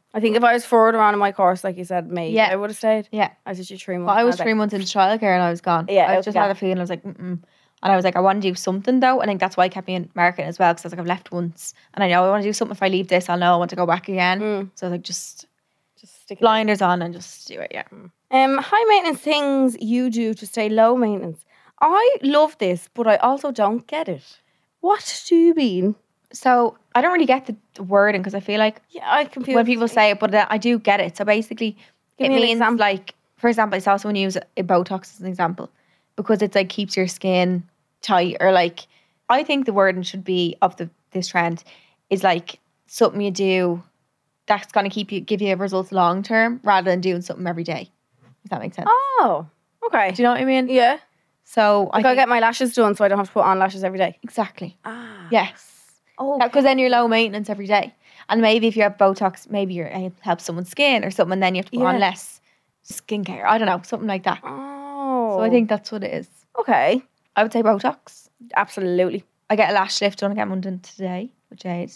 I think if I was further on in my course, like you said, maybe Yeah. I would have stayed. Yeah. I was just three months. But I and was three like, months into childcare and I was gone. Yeah, I just yeah. had a feeling. I was like, mm-mm. And I was like, I want to do something though. I think that's why I kept me in marketing as well, because I was like, I've left once, and I know I want to do something. If I leave this, I'll know I want to go back again. Mm. So I was like, just just stick it. blinders on and just do it. Yeah. Um, high maintenance things you do to stay low maintenance. I love this, but I also don't get it. What do you mean? So I don't really get the, the wording, because I feel like Yeah, I confuse when people say it, but uh, I do get it. So basically, Give it me an means example. like, for example, I saw someone use a Botox as an example, because it's like keeps your skin tight, or like, I think the wording should be of the this trend is like something you do that's going to keep you give you results long term, rather than doing something every day. If that makes sense. Oh, okay. Do you know what I mean? Yeah. So I I gotta think, get my lashes done so I don't have to put on lashes every day. exactly. Ah. Yes. Oh, Because then you're low maintenance every day. And maybe if you have Botox, maybe you're it helps someone's skin or something, and then you have to put Yeah. on less skincare. I don't know, something like that. Oh. So I think that's what it is. Okay. I would say Botox. Absolutely. I get a lash lift done. I get one done today with Jade,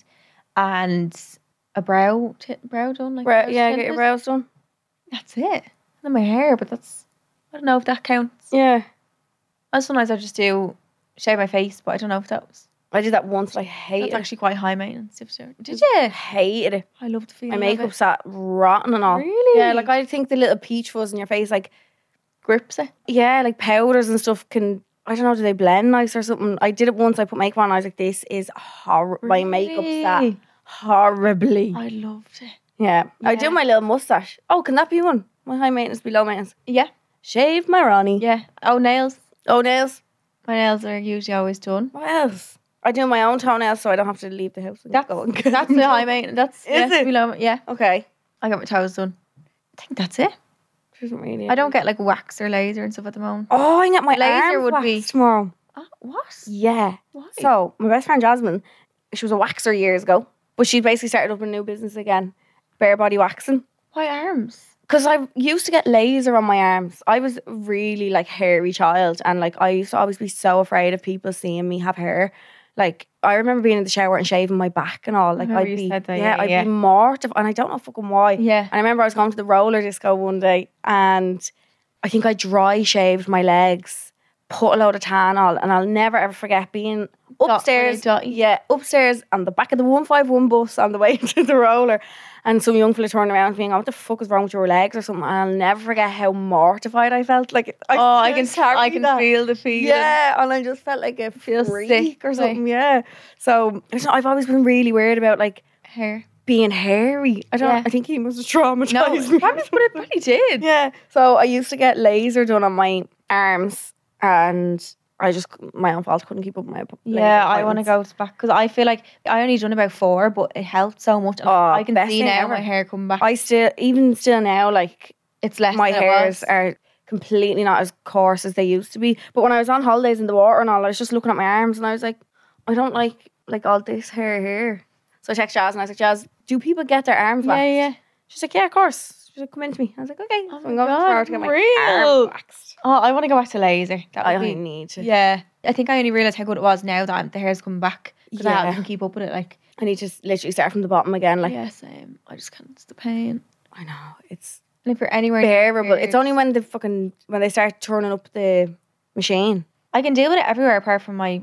and a brow t- brow done. Like Brow, brows yeah, get tinted. your brows done. That's it. And then my hair, but that's I don't know if that counts. Yeah. And sometimes I just do shave my face, but I don't know if that was. I did that once. I hated That's it. actually quite high maintenance. If so. Did I you? hated it. I love the feeling. My of makeup it. sat rotten and all. Really? Yeah, like I think the little peach fuzz in your face, like, grips it. yeah, like powders and stuff can, I don't know, do they blend nice or something? I did it once, I put makeup on, and I was like, this is horrible. My makeup sat Really? horribly. I loved it. Yeah. I do Yeah. my little mustache. Oh, can that be one? My high maintenance be low maintenance. Yeah. Shave my Ronnie. Yeah. Oh, nails. Oh, nails. My nails are usually always done. What else? I do my own toenails so I don't have to leave the house. And That's go and that's the high maintenance. That's Is yeah, it? below, yeah. Okay. I got my toes done. I think that's it. Doesn't really. I don't get like wax or laser and stuff at the moment. Oh, I get my Laser arms would waxed be- tomorrow. Oh, what? Yeah. Why? So my best friend Jasmine, she was a waxer years ago, but she basically started up a new business again, bare body waxing. Why arms? Because I used to get laser on my arms. I was really like hairy child, and like I used to always be so afraid of people seeing me have hair. Like I remember being in the shower and shaving my back and all. Like remember I'd you be, said that, yeah, yeah, I'd yeah. be mortified, and I don't know fucking why. Yeah. And I remember I was going to the roller disco one day, and I think I dry shaved my legs, put a load of tan on, and I'll never ever forget being upstairs. dotty. Yeah, upstairs on the back of the one five one bus on the way to the roller, and some young fella turned around being, "Oh, what the fuck is wrong with your legs or something?" And I'll never forget how mortified I felt. Like, I Oh, I can still carry I can that. feel the feeling. Yeah, and I just felt like a Feel freak sick, or like- something. Yeah, so I don't know, I've always been really weird about like Hair. being hairy. I don't. Yeah. I think he must have traumatized No, me. probably, but it probably did. Yeah. So I used to get laser done on my arms, and I just my own fault couldn't keep up with my laser Yeah, I want to appointments. go back because I feel like I only done about four, but it helped so much. And Oh, I can best see thing now ever. my hair coming back. I still, even still now, like it's less. my than it hairs was. are completely not as coarse as they used to be. But when I was on holidays in the water and all, I was just looking at my arms and I was like, I don't like like all this hair here. So I texted Jazz and I was like, Jazz, do people get their arms Yeah, waxed? yeah. She's like, yeah, of course. She's like, come into me. I was like, okay. Oh so my I'm going God, tomorrow to get my real? arms waxed. Oh, I want to go back to laser. That I would be, need to. yeah. I think I only realised how good it was now that I'm, the hair's coming back because I Yeah. haven't keep up with it. Like, I need to literally start from the bottom again. Like, yeah, same. I just can't. It's the pain. I know it's And if you're anywhere near bearable. It's yours- only when the fucking when they start turning up the machine. I can deal with it everywhere apart from my.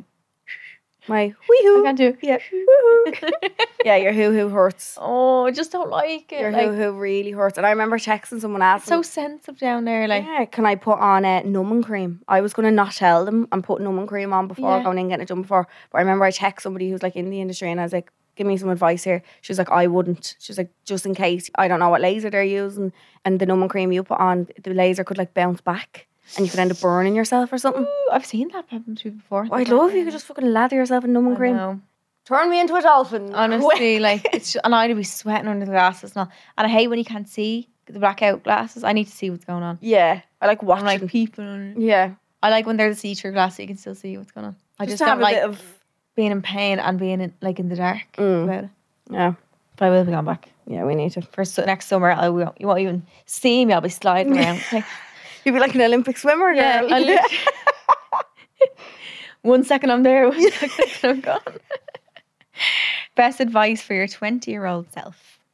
My wee hoo. I can't do it. Yeah, woo-hoo. Yeah, your hoo hoo hurts. Oh, I just don't like it. Your like, hoo hoo really hurts. And I remember texting someone it's asking, so sensitive down there. Like, yeah, can I put on a numbing cream? I was going to not tell them and put numbing cream on before Yeah. going in and getting it done before. But I remember I texted somebody who's like in the industry and I was like, give me some advice here. She was like, I wouldn't. She was like, just in case. I don't know what laser they're using. And the numbing cream you put on, the laser could like bounce back and you could end up burning yourself or something. ooh, I've seen that happen to me before. I'd love if you could just fucking lather yourself in numbing I cream. know. Turn me into a dolphin. Honestly, like it's just, and I'd be sweating under the glasses and all. And I hate when you can't see the blackout glasses. I need to see what's going on. Yeah, I like I'm watching. like people. and- yeah, I like when there's a see-through glass so you can still see what's going on. I just, just, to have don't a like bit of being in pain and being in, like in the dark Mm. about it. yeah, But I will be going back yeah. We need to. for su- next summer. I will. You won't even see me. I'll be sliding around. Like, You'd be like an Olympic swimmer, girl. yeah, I lit- one second I'm there, one second I'm gone. Best advice for your twenty-year-old self.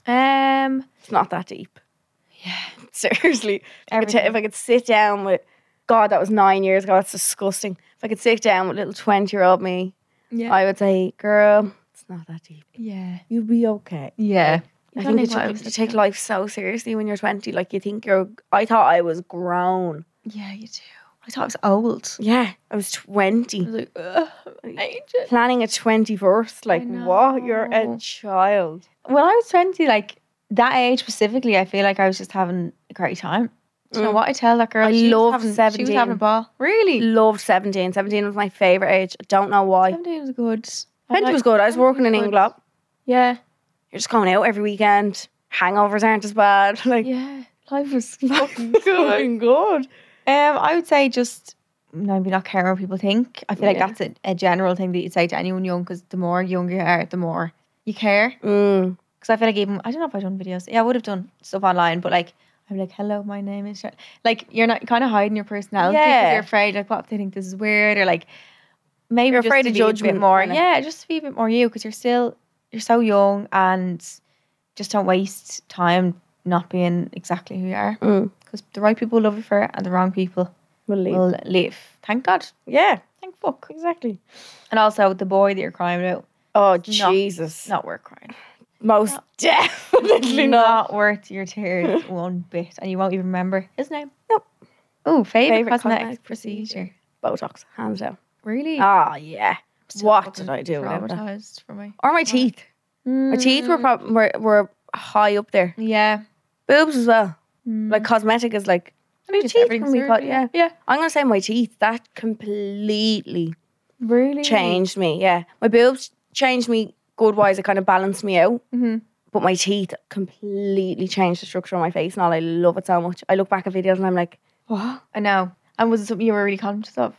Um, It's not that deep. yeah. Seriously. If I, could ta- Everything. if I could sit down with, God, that was nine years ago. That's disgusting. If I could sit down with little twenty-year-old me, Yeah. I would say, girl, it's not that deep. yeah. You'll be okay. Yeah. I don't think know what I you, was you take life so seriously when you're twenty. Like, you think you're, I thought I was grown. Yeah, you do. I thought I was old. Yeah, I was I twenty. was like, ugh, ancient. Planning a twenty-first. Like, what? You're a know. child. When I was twenty, like that age specifically, I feel like I was just having a great time. Do you know Mm. what I tell that girl? I She was loved having, She seventeen. was having a ball. Really? Loved seventeen. seventeen was my favourite age. I don't know why. seventeen was good. I twenty like- was good. I was working in seventeen was England. good. Yeah. You're just going out every weekend. Hangovers aren't as bad. Like, Yeah. Life was fucking good. good. Fucking good. Um, I would say just maybe not care what people think. I feel like Yeah. that's a, a general thing that you'd say to anyone young, because the more younger you are, the more you care. Mm. Because I feel like even, I don't know if I've done videos. Yeah, I would have done stuff online, but like, I'm like, hello, my name is Char-" Like, you're not kind of hiding your personality because Yeah. you're afraid, like, what if they think this is weird? Or like, maybe You're just afraid to of be a bit judgment, more. kinda. Yeah, just to be a bit more you, because you're still, you're so young, and just don't waste time not being exactly who you are. Mm. Because the right people will love you for it, and the wrong people We'll leave. will leave. Thank God. Yeah, Thank fuck. exactly. And also, the boy that you're crying about, Oh, not- Jesus. not worth crying. Most No. definitely not. Not worth your tears one bit, and you won't even remember his name. Nope. Oh, favorite, Favourite cosmetic, cosmetic procedure. Botox, hands down. Really? Ah, yeah. Still What fucking did I do without that? traumatized for me. Or my teeth. My teeth were, prob- were were high up there. Yeah. Boobs as well. Mm. Like, cosmetic is like, I mean, teeth just can everything's be cut, surgery. yeah. Yeah. I'm going to say my teeth. That completely Really? changed me. Yeah. My boobs changed me good wise. It kind of balanced me out. Mm-hmm. But my teeth completely changed the structure of my face and all. I love it so much. I look back at videos and I'm like, what? I know. And was it something you were really conscious of?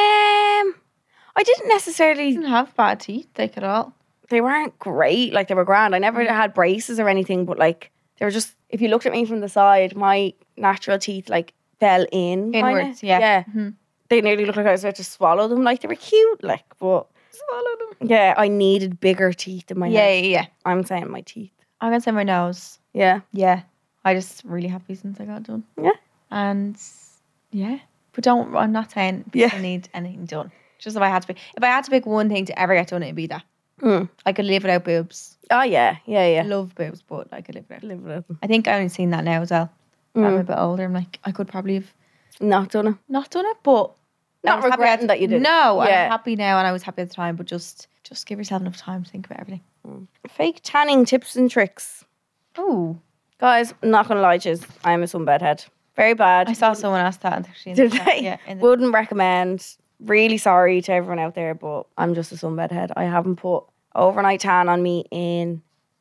Um, I didn't necessarily, Didn't have bad teeth, like, at all. they weren't great. Like, they were grand. I never had braces or anything, but like, they were just, if you looked at me from the side, my natural teeth like fell in. kinda. Inwards, yeah. Yeah. Mhm. They nearly looked like I was about to swallow them. Like, they were cute, like, but Swallow them. yeah, I needed bigger teeth in my Yeah, head. yeah, yeah. I'm saying my teeth. I'm going to say my nose. Yeah. Yeah. I just really happy since I got done. Yeah. And yeah. But don't, I'm not saying Yeah. people need anything done. Just if I had to pick, if I had to pick one thing to ever get done, it'd be that. Mm. I could live without boobs. Oh, yeah. Yeah, I yeah. love boobs, but I could live without. Live with it. I think I only seen that now as well. I'm a Mm. bit older. I'm like, I could probably have Not done it. not done it, but I Not was happy regretting at- that you did. No, Yeah. I'm happy now, and I was happy at the time. But just, just give yourself enough time to think about everything. Fake tanning tips and tricks. Oh, Guys, I'm not going to lie to you. I'm a sunbed head. Very bad. I saw someone ask that. Actually, in the Did chat. they? Yeah. In the, Wouldn't recommend. Really sorry to everyone out there, but I'm just a sunbed head. I haven't put overnight tan on me in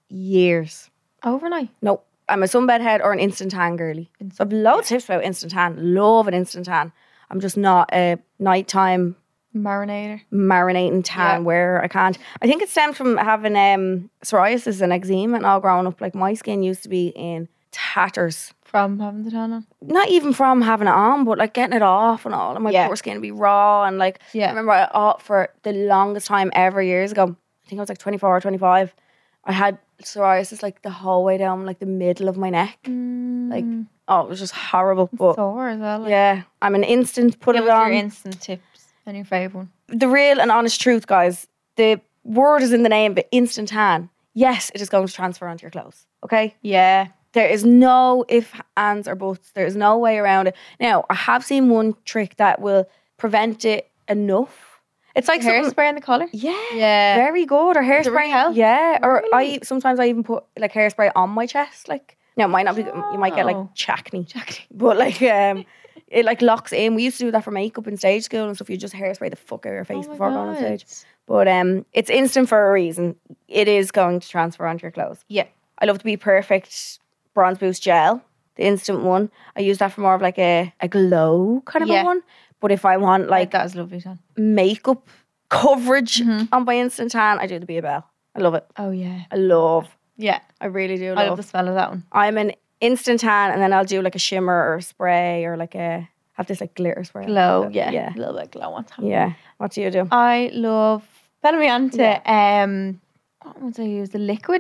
years. overnight. No, I'm a sunbed head or an instant tan girly. So I've loads of tips about instant tan. Love an instant tan. I'm just not a nighttime Marinator. marinating tan Yeah. where I can't. I think it stems from having um, psoriasis and eczema and all growing up. Like, my skin used to be in tatters. From having the tan on. Not even from having it on, but like getting it off and all. And my Yeah. poor skin would be raw. And like, Yeah. I remember I, oh, for the longest time ever years ago, I think I was like twenty-four or twenty-five, I had psoriasis like the whole way down like the middle of my neck. Like, oh, it was just horrible. But Sore as well. Like, yeah, I'm an instant put Give it us on. your instant tips and your favourite one. The real and honest truth, guys, the word is in the name, but instant tan. Yes, it is going to transfer onto your clothes. Okay? Yeah. There is no if, ands, or buts. There is no way around it. Now, I have seen one trick that will prevent it enough. It's like something, Hairspray in the collar. yeah, Yeah. very good. Or it hairspray, really help? yeah. Or Really? I sometimes I even put like hairspray on my chest. Like, now it might not be. You might get like Oh. chacny, but like um, it like locks in. We used to do that for makeup in stage school and stuff. You just hairspray the fuck out of your face Oh my before going on God. stage. But um, it's instant for a reason. It is going to transfer onto your clothes. Yeah. I love to be perfect bronze boost gel, the instant one. I use that for more of like a, a glow kind of Yeah. a one. But if I want Like like that is lovely tan. makeup coverage Mhm. on my instant tan, I do the Be a Bell. I love it. Oh yeah. I love. Yeah. I really do I love. love the smell of that one. I'm an instant tan, and then I'll do like a shimmer or a spray or like a have this like glitter spray. Glow. Yeah. yeah, A little bit of glow on top. yeah. What do you do? I love Bella Bianca. Um, what would I use? The liquids.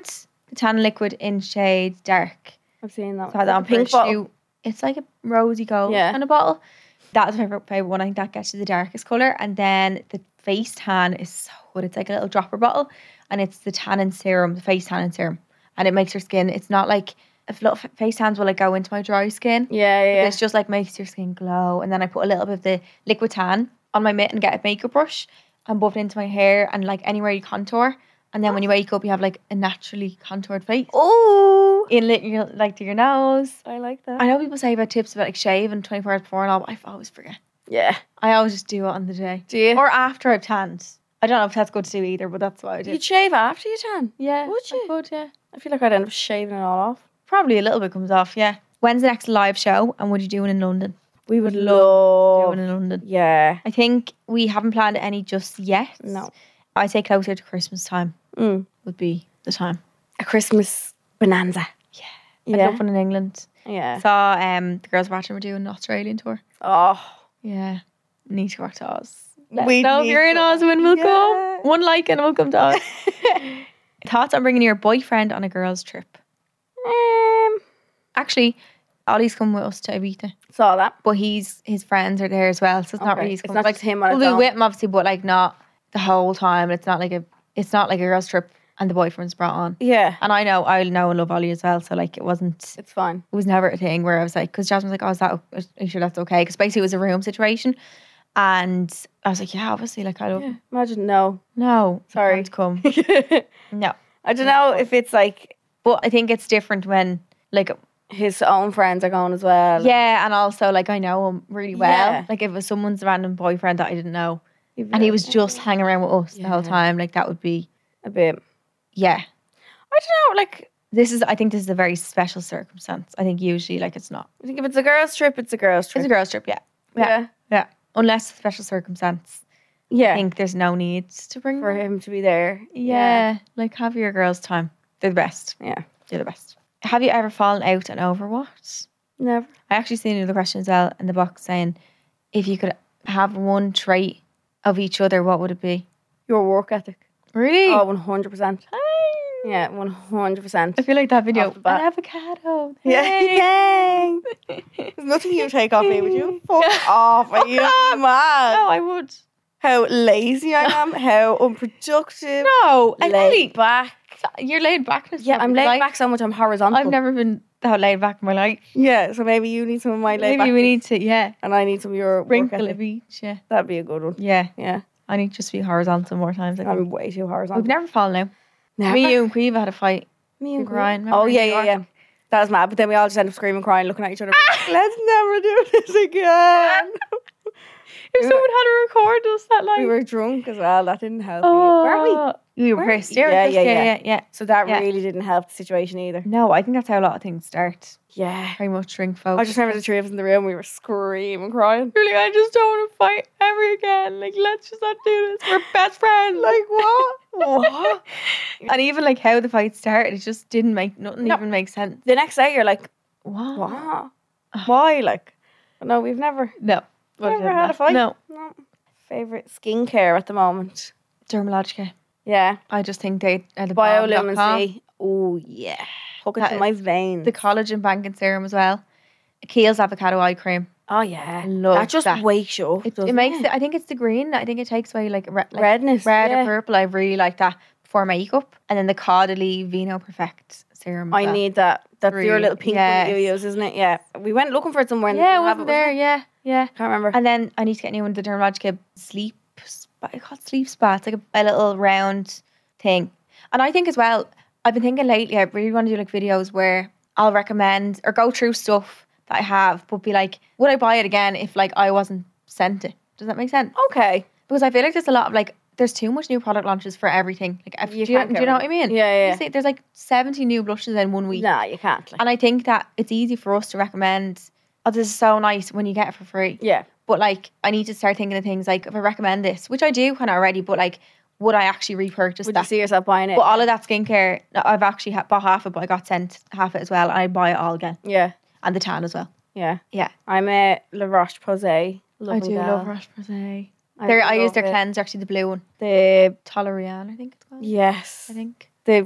The tan liquid in shade dark. I've seen that. So I had that on pink pink bottle. It's like a rosy gold Yeah. kind of bottle. That was my favorite, favorite one. I think that gets you the darkest color. And then the face tan is so good. It's like a little dropper bottle, and it's the tannin serum, the face tannin serum, and it makes your skin. It's not like if little f- face tans will like go into my dry skin. Yeah, yeah, yeah. It's just like makes your skin glow. And then I put a little bit of the liquid tan on my mitt and get a makeup brush and buff it into my hair and like anywhere you contour. And then when you wake up, you have like a naturally contoured face. Oh, In li- your, like to your nose. I like that. I know people say about tips about like shaving twenty-four hours before and all, but I always forget. Yeah. I always just do it on the day. Do you? Or after I've tanned. I don't know if that's good to do either, but that's what I do. You'd shave after you tan? Yeah. Would you? I could, yeah. I feel like I'd end up shaving it all off. Probably a little bit comes off, yeah. When's the next live show and what are you doing in London? We would Doing love. in London. Yeah. I think we haven't planned any just yet. No. I'd say closer to Christmas time Mm. would be the time. A Christmas bonanza. I'd Yeah. love one in England. Yeah. Saw um the girls watching were doing an Australian tour. Oh. Yeah. Need to go back to Oz. We No, if need you're in to- Oz, when we'll Yeah. go. One like and we'll come to Oz. Thoughts on bringing your boyfriend on a girls' trip? Um. Actually, Ollie's coming with us to Ibiza, Saw that. but he's his friends are there as well, so it's not Okay. really. It's coming- not like, just him on we'll his be own. with him obviously, but like not the whole time. It's not like a. It's not like a girls' trip and the boyfriend's brought on. Yeah. And I know I know and love Ollie as well, so like it wasn't. It's fine. It was never a thing where I was like, because Jasmine was like, "Oh, is that? Are you sure that's okay?" Because basically it was a room situation, and I was like, "Yeah, obviously, like I don't Yeah. Imagine no. no, you Sorry. can't come, I no." don't know if it's like But I think it's different when like his own friends are going as well. yeah, and also like I know him really well. Yeah. Like if it was someone's random boyfriend that I didn't know, You'd be and he like, was just hanging around with us the whole Yeah. time, like that would be a bit. yeah. I don't know. Like This is I think this is a very special circumstance. I think usually like it's not. I think if it's a girls' trip, it's a girls' trip. It's a girls' trip, yeah. Yeah. Yeah. Yeah. Unless a special circumstance. Yeah. I think there's no need to bring For them. him to be there. Yeah. Like have your girls' time. They're the best. Yeah. They're the best. Have you ever fallen out and over what? Never. I actually seen another question as well in the box saying if you could have one trait of each other, what would it be? Your work ethic. Really? Oh, one hundred percent. Yeah, one hundred percent. I feel like that video. Off the bat. An avocado. Yeah. Yay. There's nothing you take off me, would you? Fuck off. Are you mad? No, I would. How lazy I am. How unproductive. No, I Laid really, back. you're laid back. Yeah, I'm laid back so much I'm horizontal. I've never been that laid back in my life. Yeah, so maybe you need some of my laid Maybe back. we need to, yeah, And I need some of your work wrinkle ethic. of each. Yeah, That'd be a good one. yeah. Yeah. I need to just be horizontal more times. I think. I'm way too horizontal. We've never fallen out. Never. Me, you, and Quiva had a fight. Me and With Ryan, Green. remember Oh, in yeah, New yeah, York? yeah. That was mad. But then we all just end up screaming, crying, looking at each other. Let's never do this again. If someone had to record us that night. We were drunk as well. That didn't help. Were we? Oh, we were Were we? pissed. Yeah, Yeah, yeah, yeah, yeah, yeah. yeah. So that Yeah. really didn't help the situation either. No, I think that's how a lot of things start. Yeah. Very much drink folk. I just remember the three of us in the room. We were screaming, crying. really, I just don't want to fight ever again. Like, let's just not do this. We're best friends. Like what? What? And even like how the fight started, it just didn't make nothing No. even make sense. The next day, you're like, What? what? Why? Like, no, we've never, No. never had a fight. No. No. Favorite skincare at the moment? Dermalogica. Yeah. I just think they are the bomb dot com. Biolumin C. Oh yeah. Hook it That to is my veins. The collagen banking serum as well. Kiehl's avocado eye cream. oh yeah. I love that just that. wakes you up. It, it doesn't makes it, I think it's the green. I think it takes away like, re- like redness. red yeah. or purple. I really like that before makeup. And then the Caudalie Vino Perfect serum. as I well. need that. That's your Really? little pink one that you Yes. use, isn't it? Yeah. We went looking for it somewhere. And Yeah, it didn't have wasn't it, there. was it? Yeah, yeah. Can't remember. And then I need to get a new one, the Dermalogica Sleep Spa. It's called Sleep Spa. It's like a, a little round thing. And I think as well, I've been thinking lately, I really want to do like videos where I'll recommend or go through stuff that I have, but be like, would I buy it again if like I wasn't sent it? Does that make sense? okay. Because I feel like there's a lot of like, there's too much new product launches for everything. Like, if, You do, you, can't do get you know rid what I mean? Yeah, yeah, You see, there's like seventy new blushes in one week. Nah, you can't. Like. And I think that it's easy for us to recommend, oh, this is so nice when you get it for free. Yeah. But like, I need to start thinking of things like, if I recommend this, which I do kind of already, but like, would I actually repurchase Would that? you see yourself buying it? But all of that skincare, I've actually ha- bought half it, but I got sent half it as well, and I buy it all again, yeah. and the tan as well. Yeah. Yeah, I'm a La Roche Posay. I do love Roche Posay. I Their, I use love their it. cleanser, actually the blue one, The Toleriane, I think it's called. yes. I think. The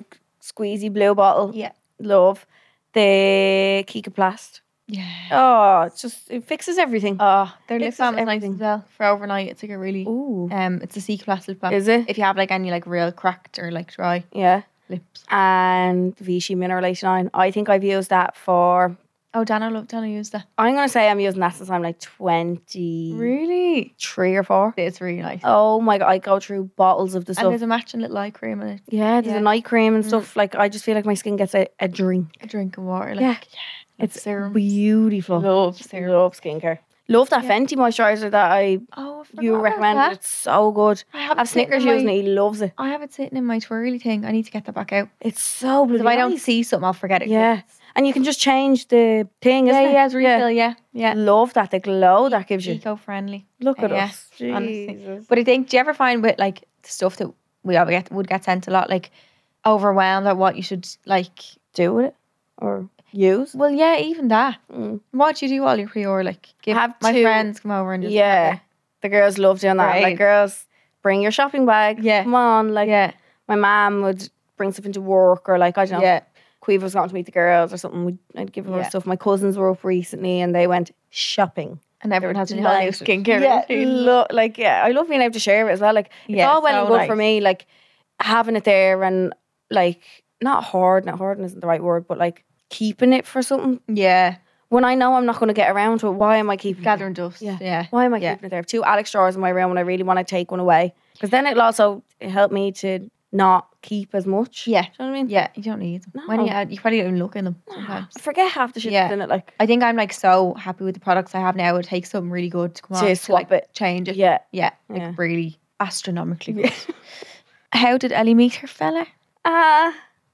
squeezy blue bottle. Yeah. Love. The Kika Plast. Yeah. Oh, it's just, it fixes everything. Oh, their lip Fixes balm is nice everything. as well for overnight. It's like a really Ooh. um, it's a Cicaplast lip balm. Is it? If you have like any like real cracked or like dry Yeah. lips. And Vichy Mineral eighty-nine. I think I've used that for, Oh, Dana love Dana used that. I'm going to say I'm using that since I'm like twenty-three Really? or four. It's really nice. Oh my God, I go through bottles of the And stuff. there's a matching little eye cream in it. Yeah, there's Yeah. a night cream and stuff. Like, I just feel like my skin gets a, a drink. A drink of water. Like, Yeah. yeah. It's serum. beautiful. Love serum. Love skincare. Love that Yeah. Fenty moisturiser that I Oh, I forgot you about recommended. that. It's so good. I I have, have it sitting Snickers in my- using it. He loves it. I have it sitting in my twirly thing. I need to get that back out. It's so Because bloody if I don't nice. see something, I'll forget it. Yeah. And you can just change the thing, Yeah, isn't it? yeah, it's refill, yeah. Yeah. Love that. The glow that gives you. Eco-friendly. Look at Yeah, us. honestly. Jesus. But I think, do you ever find with like the stuff that we all get would get sent a lot, like overwhelmed at what you should like Do with it or use. Well, yeah, even that. Mm. What do you do all your pre-order? Like, give Have my to- friends come over and just Yeah. The girls love doing that. Right. Like, girls, bring your shopping bag. Yeah. Come on. Like, yeah, my mum would bring stuff into work, or like, I don't know. yeah, Queeve was going to meet the girls or something. We'd, I'd give her Yeah. stuff. My cousins were up recently and they went shopping. and everyone has a new Delighted. skincare Yeah, routine. lo- like yeah, I love being able to share it as well. Like it's Yeah, all well so and good nice. for me, like having it there and like not hoard, not hoarding isn't the right word, but like keeping it for something. Yeah, When I know I'm not going to get around to it, why am I keeping it? gathering dust. Yeah. Yeah, Why am I Yeah. keeping it there? Two Alex drawers in my room when I really want to take one away. Because then it'll also help me to not keep as much. Yeah. Do you know what I mean? yeah. You don't need them. When No. you you probably don't even look in them sometimes. I forget half the shit Yeah. that's in it. Like, I think I'm like so happy with the products I have now. It takes something really good to come To on swap like, it. change it. yeah. yeah, like Yeah. really astronomically good. How did Ellie meet her fella? Uh,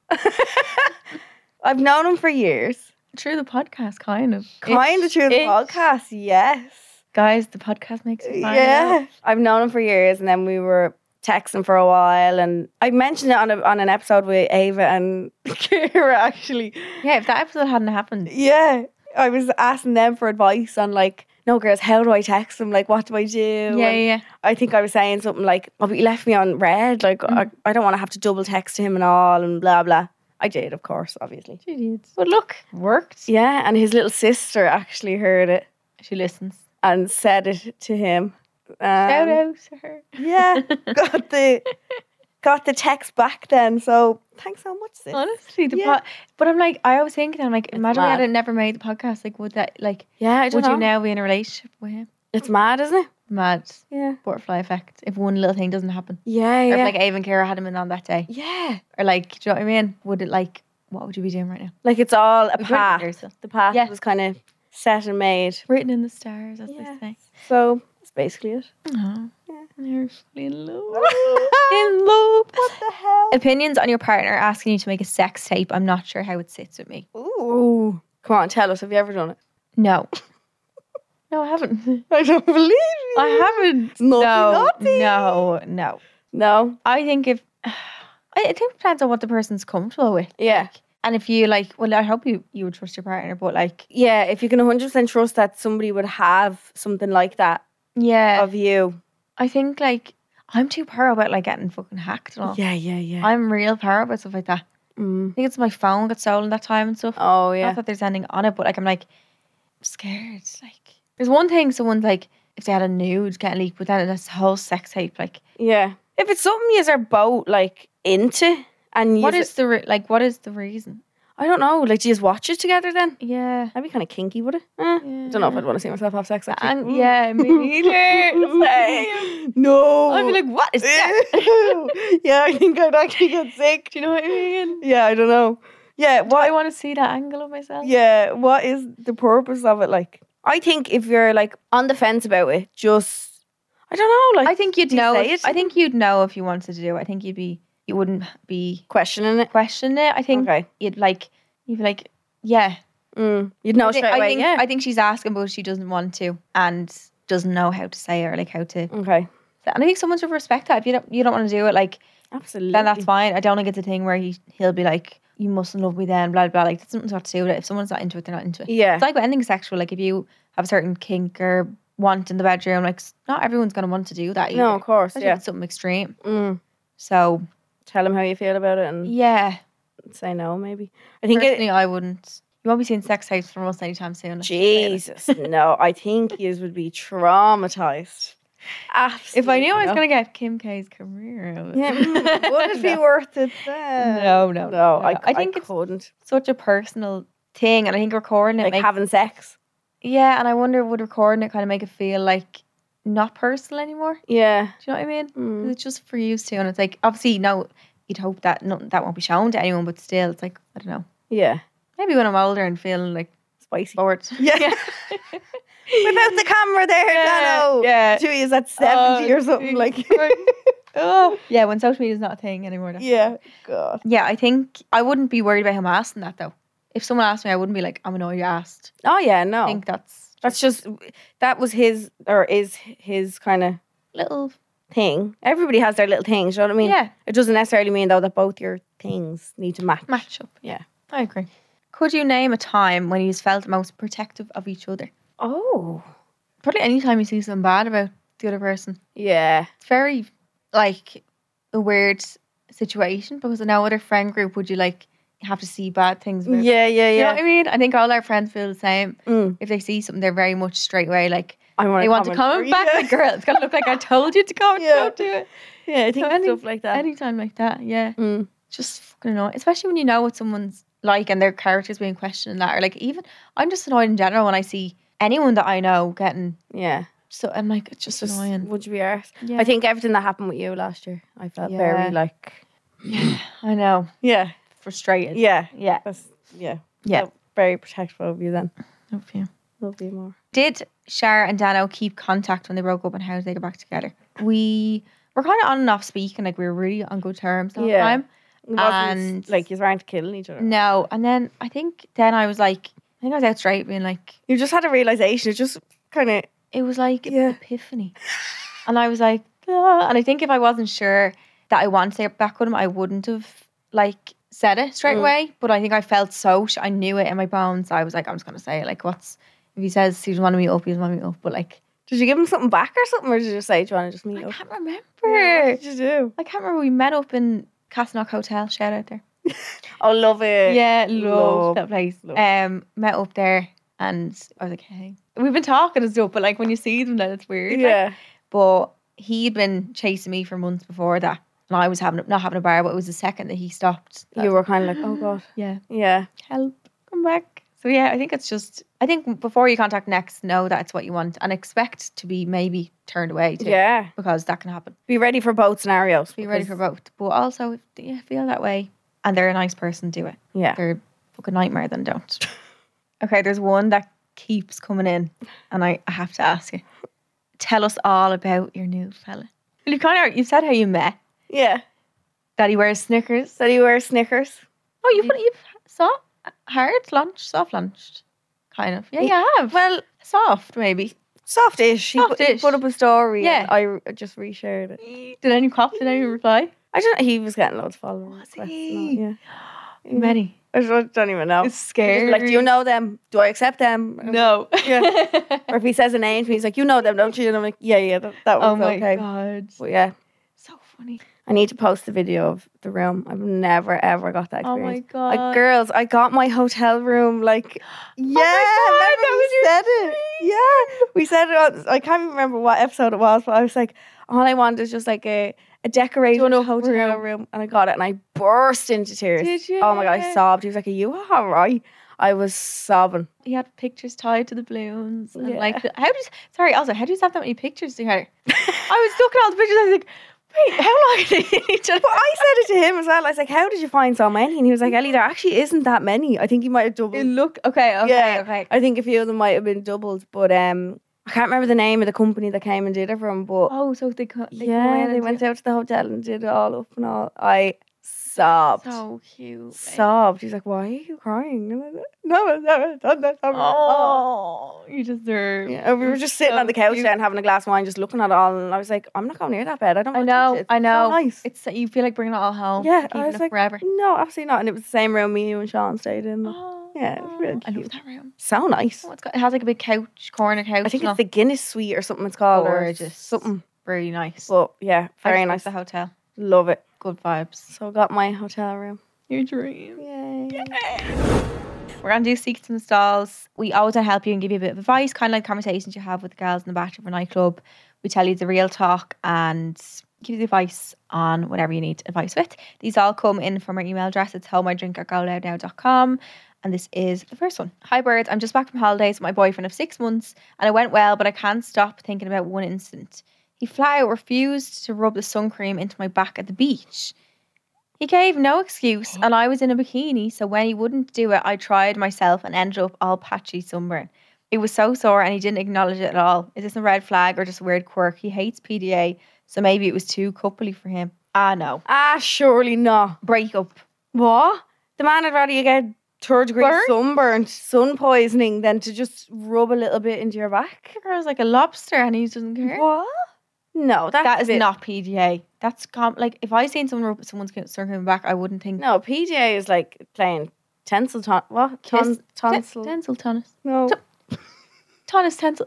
I've known him for years. Through the podcast, kind of. Kind of Ish, through the ish. podcast, yes. Guys, the podcast makes me find Yeah. out. I've known him for years and then we were texting for a while and I mentioned it on a, on an episode with Ava and Kira actually. Yeah, if that episode hadn't happened. Yeah. I was asking them for advice on like, no girls, how do I text them? Like, what do I do? Yeah, And yeah, yeah. I think I was saying something like, oh, but you left me on red. Like, I, I don't want to have to double text him and all and blah, blah. I did, of course, obviously. She did. But look, worked. Yeah. And his little sister actually heard it She listens. and said it to him. Um, Shout out to her. Yeah, got the got the text back then. So thanks so much, sis. Honestly, the Yeah. pod, but I'm like, I always think, I'm like, imagine we mad. had never made the podcast. Like, would that, like, Yeah, I don't would know. you now be in a relationship with him? It's mad, isn't it? Mad Yeah, butterfly effect. If one little thing doesn't happen, yeah, or yeah. if like Ava and Kara had him in on that day, yeah, or like, do you know what I mean? Would it like, what would you be doing right now? like it's all a We've written path. there, so- The path Yeah. was kind of set and made. Written in the stars, as Yeah. they say. So that's basically it. Oh, Yeah. you're fully in love. in love. What the hell? Opinions on your partner asking you to make a sex tape. I'm not sure how it sits with me. Ooh, come on, tell us. Have you ever done it? No. No, I haven't. I don't believe you. I haven't. Naughty, no, naughty. no, no. No. I think if I think it depends on what the person's comfortable with, Yeah. and if you like, well, I hope you you would trust your partner, but like, Yeah. If you can one hundred percent trust that somebody would have something like that yeah, of you. I think like I'm too power about like getting fucking hacked and all. Yeah, yeah, yeah. I'm real power about stuff like that. Mm. I think it's my phone got stolen that time and stuff. Oh, yeah. Not that there's anything on it, but like I'm like I'm scared. Like there's one thing someone's like if they had a nude getting leaked, but then it's a whole sex tape. Like Yeah. If it's something you are both like into and you what is the re- like what is the reason? I don't know, like do you just watch it together then? Yeah. That'd be kind of kinky, would it? Eh, I don't know if I'd want to see myself have sex actually. And yeah, me neither. Same. No. I'd be like, what is that? Yeah, I think I'd actually get sick. Do you know what I mean? Yeah, I don't know. Yeah, Do I what want to see that angle of myself? yeah, what is the purpose of it like? I think if you're like on the fence about it, just I don't know, like I think you'd do you know. say If, it to I think you'd know if you wanted to do it. I think you'd be, you wouldn't be questioning it. questioning it. I think Okay. you'd like, you'd be like, yeah. Mm. You'd know I think, straight I away, think, yeah. I think she's asking, but she doesn't want to and doesn't know how to say it or like how to. Okay. And I think someone should respect that. If you don't, you don't want to do it, like Absolutely. then that's fine. I don't think it's a thing where he he'll be like, you mustn't love me then, blah blah. Like that's something to do with it. If someone's not into it, they're not into it. Yeah. It's like with anything sexual. Like if you have a certain kink or want in the bedroom, like not everyone's gonna want to do that. Either. No, of course, Especially yeah. if it's something extreme. Mm. So Tell him how you feel about it and yeah, say no. Maybe I think Personally, it. I wouldn't. You won't be seeing sex tapes from us anytime soon. let's just say that. Jesus, no. I think you would be traumatized. Absolutely. If I knew I was no. going to get Kim K's career, out of it. Yeah, mm, would it be No. worth it then? No, no, no. no. I, I think I it's couldn't. such a personal thing, and I think recording it Like makes having sex. yeah. And I wonder would recording it kind of make it feel like not personal anymore? Yeah. Do you know what I mean? 'Cause Mm. it's just for you two, and it's like obviously no, you'd hope that nothing that won't be shown to anyone, but still, it's like I don't know. Yeah. Maybe when I'm older and feeling like Spicy. bored. Yeah. Without the camera there, Yeah, no. yeah. Julia's at seventy Oh, or something like. oh, yeah. When social media is not a thing anymore. Though. Yeah. God. Yeah, I think I wouldn't be worried about him asking that though. If someone asked me, I wouldn't be like, I'm annoyed you asked. Oh yeah, no. I think that's That's just that was his or is his kind of little. thing. Everybody has their little things. You know what I mean? Yeah. It doesn't necessarily mean though that both your things need to match. Match up. Yeah. I agree. Could you name a time when you felt most protective of each other? Oh. Probably any time you see something bad about the other person. Yeah. It's very like a weird situation because in no other friend group would you like have to see bad things about. Yeah. Yeah. You know Yeah. what I mean? I think all our friends feel the same. Mm. If they see something, they're very much straight away like I want they want to comment back. Yeah. Like, girl, it's gonna look like I told you to comment. Yeah. Don't do it. Yeah. I think So any- stuff like that. Anytime like that, yeah. Mm. Just fucking annoying. Especially when you know what someone's like and their character's being questioned and that. Or like even I'm just annoyed in general when I see anyone that I know getting Yeah. so I'm like it's just, Just annoying. would you be arse? Yeah. I think everything that happened with you last year, I felt Yeah. very like. I know. Yeah. Frustrated. Yeah. Yeah. That's yeah. Yeah. Felt very protective of you then. Love you. Love you more. Did Shar and Dano keep contact when they broke up and how did they get back together? We were kind of on and off speaking, like we were really on good terms the whole Yeah. time. It wasn't And- like you weren't killing each other. No. And then I think then I was like, I think I was out straight being like, You just had a realization. It just kind of it was like Yeah. epiphany. And I was like, ah. And I think if I wasn't sure that I wanted to get back with him, I wouldn't have like said it straight Mm. away. But I think I felt so, sh- I knew it in my bones. I was like, I'm just going to say it. Like, what's, if he says he doesn't want to meet up, he doesn't want to meet up. But like, Did you give him something back or something, or did you just say, "Do you want to just meet I up?" can't remember. What did you do? I can't remember. We met up in Castleknock Hotel. Shout out there. Oh, love it. Yeah, love, love, that place. love. Um, met up there and I was like, hey. We've been talking and stuff, but like when you see them then it's weird. like. Yeah. But he'd been chasing me for months before that. And I was having not having a bar, but it was the second that he stopped. that You I was were like, kind of like, "Oh God." yeah, Yeah. help, come back. So yeah, I think it's just, I think before you contact next, know that it's what you want and expect to be maybe turned away too. Yeah. Because that can happen. Be ready for both scenarios. Be ready for because- both. But also, if you feel that way and they're a nice person, do it. Yeah. If they're a fucking nightmare, then don't. Okay, there's one that keeps coming in and I, I have to ask you. Tell us all about your new fella. Well, you've kind of, you've said how you met. Yeah. That he wears Snickers. So you wear Snickers? Oh, you've you've soft, hard launched, soft launched, kind of. Yeah, you have. Well, Soft, maybe. softish. He, put, he Softish. put up a story. Yeah. And I re- just reshared it. Did any cop? Did any reply? I don't. He was getting loads of followers. Was requests and he? all, Yeah. Many. I don't, don't even know. It's He's scary. Like, do you know them? Do I accept them? No. Yeah. Or if he says a name, he's like, "You know them, don't you?" And I'm like, "Yeah, yeah, that, that Oh was my okay." god. But yeah, So funny. I need to post the video of the room. I've never ever got that Oh my experience. god. Like, girls, I got my hotel room. Like, yeah, God, remember that we was said your it. Yeah, we said it. On, I can't even remember what episode it was, but I was like, all I wanted is just like a a decorated Done-up hotel room. room. And I got it, and I burst into tears. Did you? Oh my god, I sobbed. He was like, "Are you all right?" I was sobbing. He had pictures tied to the balloons. And Yeah. like, the, how did, sorry, also, how do you have that many pictures together? I was looking at all the pictures, I was like, wait, how long are they in each other? But I said it to him as well. I was like, "How did you find so many?" And he was like, "Ellie, there actually isn't that many. I think he might have doubled." It looked, okay, okay, yeah, okay. I think a few of them might have been doubled, but um, I can't remember the name of the company that came and did it for him. But Oh, so they, co- they go yeah, in they and went do- out to the hotel and did it all up and all. I sobbed, So cute. like- sobbed. He's like, "Why are you crying?" And I was like, "No, I've never done that." Oh, you deserve. Yeah, and we were just sitting on the couch cute. there and having a glass of wine, just looking at it all. And I was like, "I'm not going near that bed. I don't I want to know, touch it. I It's know. so nice." It's you feel like bringing it all home. Yeah, keeping I was it like, forever. "No, absolutely not." And it was the same room me, you, and Sean stayed in. Oh, Yeah, it was really I love cute. that room. So nice. Oh, it's got, it has like a big couch, corner couch. I think and it's the Guinness Suite or something it's called. or Gorgeous. something. really nice. But yeah, I very just love nice. The hotel, Love it. good vibes. So I got my hotel room. your dream. Yay. We're going to do Secrets in the Stalls. We always want to help you and give you a bit of advice, kind of like conversations you have with the girls in the Bachelor nightclub. We tell you the real talk and give you the advice on whatever you need advice with. These all come in from our email address. It's home I drink at go loud now dot com. And this is the first one. Hi birds, I'm just back from holidays with my boyfriend of six months and it went well, but I can't stop thinking about one incident. He flat out refused to rub the sun cream into my back at the beach. He gave no excuse and I was in a bikini, so when he wouldn't do it, I tried myself and ended up all patchy sunburn. It was so sore and he didn't acknowledge it at all. Is this a red flag or just a weird quirk? He hates P D A, so maybe it was too coupley for him. Ah, no. Ah, surely not. Break up. What? The man would rather you get third degree Burn? sunburnt, sun poisoning than to just rub a little bit into your back. The girl's like a lobster and he doesn't care. What? No, that's That a is bit- not P D A. That's com- like if I seen someone rub someone's sun cream back, I wouldn't think. No, P D A is like playing tensile ton. What? Ton- Kiss- tonsil. Ten- Tensile tonus. no. T- Tonus tensile.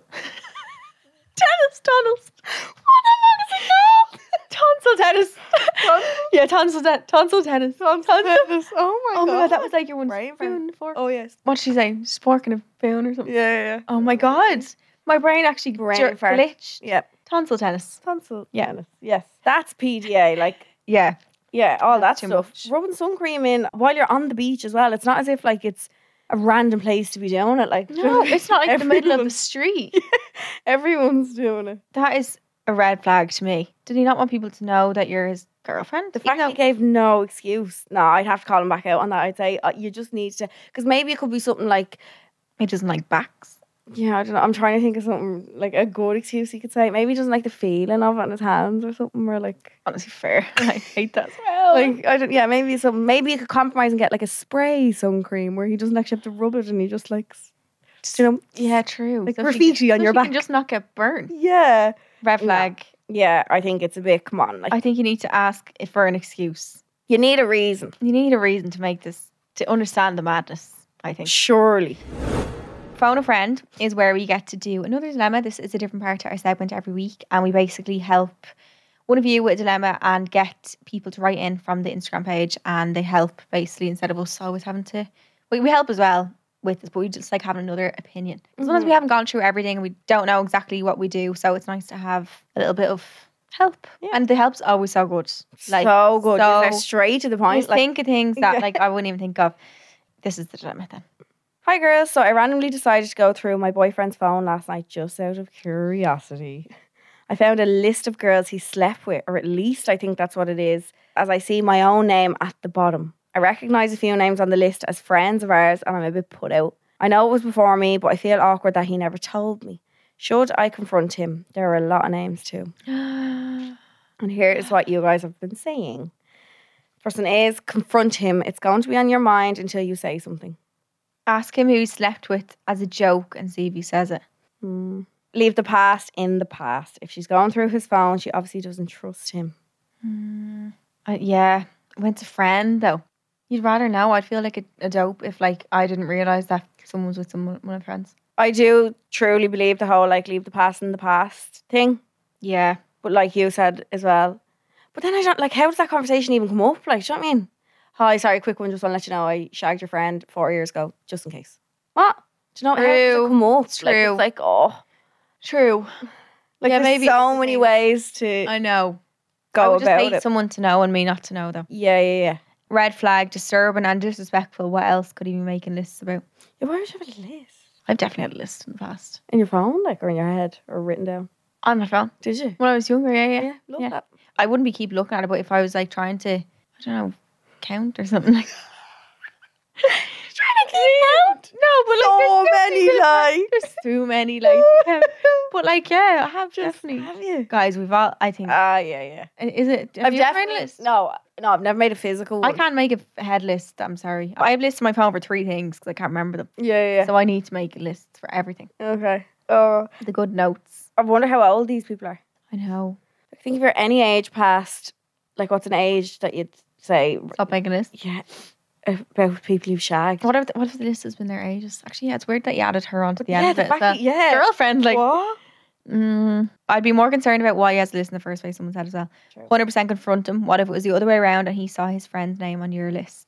Tennis tunnels. What the fuck is it called? Tonsil tennis. yeah, tonsil ten- tonsil tennis. Tonsil tennis. Oh my Oh god. my god, that was like your one Brain spoon for. Oh yes. What did she say? Spork in a spoon or something? Yeah, yeah. Oh my god. My brain actually Brain jer- fart. glitched. Yeah. Tonsil tennis. Tonsil. Yeah. tennis. Yes. That's P D A. Like, Yeah. yeah, all That's that too stuff. much. Rubbing sun cream in while you're on the beach as well. It's not as if like it's a random place to be doing it. Like, No, it's not like the middle of the Everyone's- street. Everyone's doing it. That is a red flag to me. Did he not want people to know that you're his girlfriend? The fact he gave no excuse. No, I'd have to call him back out on that. I'd say uh, you just need to, because maybe it could be something like, he doesn't like backs. yeah, I don't know. I'm trying to think of something like a good excuse he could say. Maybe he doesn't like the feeling of it in his hands or something. Or like, Honestly, fair. I hate that as well. like I don't. Yeah, maybe something. Maybe you could compromise and get like a spray sun cream where he doesn't actually have to rub it and he just like, you know, yeah, true. like she- graffiti on so your she back. can just not get burned. yeah, Red No. flag. yeah. I think it's a bit. Come on, like I think you need to ask if for an excuse. you need a reason. You need a reason to make this, to understand the madness, I think. Surely. Phone a Friend is where we get to do another dilemma. This is a different part to our segment every week, and we basically help one of you with a dilemma and get people to write in from the Instagram page, and they help basically instead of us always having to. We, we help as well with this, but we just like having another opinion. Sometimes we haven't gone through everything and we don't know exactly what we do, so it's nice to have a little bit of help. Yeah. And the help's always so good. Like so good. so- They're straight to the point. Just Like, think of things that Yeah. like I wouldn't even think of. This is the dilemma then. hi girls, so I randomly decided to go through my boyfriend's phone last night just out of curiosity. I found a list of girls he slept with, or at least I think that's what it is, as I see my own name at the bottom. I recognise a few names on the list as friends of ours and I'm a bit put out. I know it was before me, but I feel awkward that he never told me. Should I confront him? There are a lot of names too. And here is what you guys have been saying. Person is confront him. It's going to be on your mind until you say something. Ask him who he slept with as a joke and see if he says it. Hmm. Leave the past in the past. If she's going through his phone, she obviously doesn't trust him. Uh, yeah, went to friend though. You'd rather know. I'd feel like a, a dope if like I didn't realise that someone was with someone one of friends. I do truly believe the whole like leave the past in the past thing. Yeah. But like you said as well. But then I don't like, how does that conversation even come up? Like, do you know what I mean? Hi, sorry, quick one. Just want to let you know I shagged your friend four years ago, just in case. What? Do you know how does it True. come up? It's Like, true. it's like, oh. True. Like, Yeah, there's maybe so it's the many thing. ways to I know. I go would just about hate it. someone to know and me not to know though. Yeah, yeah, yeah. Red flag, disturbing and disrespectful. What else could he be making lists about? Yeah, why would you have a list? I've definitely had a list in the past. In your phone, like, or in your head, or written down? On my phone. Did you? When I was younger, yeah, yeah. Yeah, love Yeah. that. I wouldn't be keep looking at it, but if I was like trying to, I don't know, count or something like trying to count? No, but like So there's too many, like. There's too many like to count. But like yeah, I have definitely. Have you? Guys, we've all I think Ah, yeah, yeah. is it have I've you ever made a definitely list? no, no. I've never made a physical one. I can't make a head list, I'm sorry. I have lists on my phone for three things because I can't remember them. Yeah, yeah. So I need to make a list for everything. okay. Oh, The good notes. I wonder how old these people are. I know. I think if you're any age past, like, what's an age that you'd say, Stop making a list. yeah, about people you've shagged? What if, what if the list has been their ages? Actually, yeah, it's weird that you added her onto the yeah, end of the it. fact as well. that- yeah. Girlfriend, like, what? mm, I'd be more concerned about why he has the list in the first place, someone said as well. True. one hundred percent confront him. What if it was the other way around and he saw his friend's name on your list?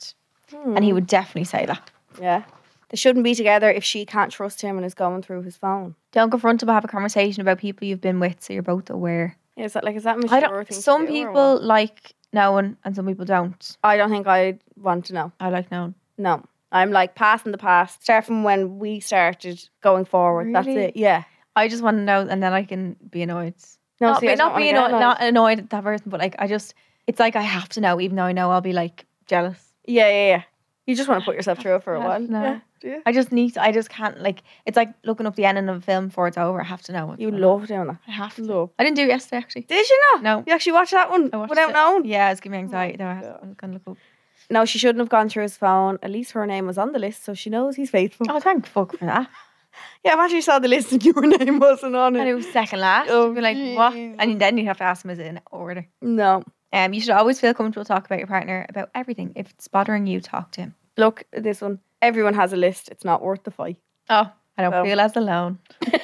And he would definitely say that. Yeah. They shouldn't be together if she can't trust him and is going through his phone. Don't confront him, but have a conversation about people you've been with so you're both aware. Yeah, is that like, is that mature I don't, thing to some do or people what? like knowing and some people don't. I don't think I want to know. I like knowing. No. I'm like past in the past. Start from when we started going forward. That's Really? it. Yeah. I just want to know and then I can be annoyed. No, not see, I be, don't not wanna be get annoyed, annoyed. not annoyed at that person, but like I just, it's like I have to know, even though I know I'll be like jealous. Yeah, yeah, yeah. You just want to put yourself through it for a I while. have to know. Yeah. Do you? I just need to, I just can't, like, it's like looking up the ending of a film before it's over. I have to know what's You going on. love doing that. I have to. Love. I didn't do it yesterday, actually. Did you not? No. You actually watched that one I watched without it. knowing? Yeah, it's giving me anxiety. though. I have God. to, I'm going to look up. No, she shouldn't have gone through his phone. At least her name was on the list, so she knows he's faithful. Oh, thank fuck for that. Yeah, I've actually saw the list and your name wasn't on And it it. was second last. Oh, You'd be like, what? Jesus. And then you'd have to ask them, is it in order? No. Um, you should always feel comfortable to talk about your partner about everything. If it's bothering you, talk to him. Look at this one. Everyone has a list. It's not worth the fight. Oh, I don't So. feel as alone.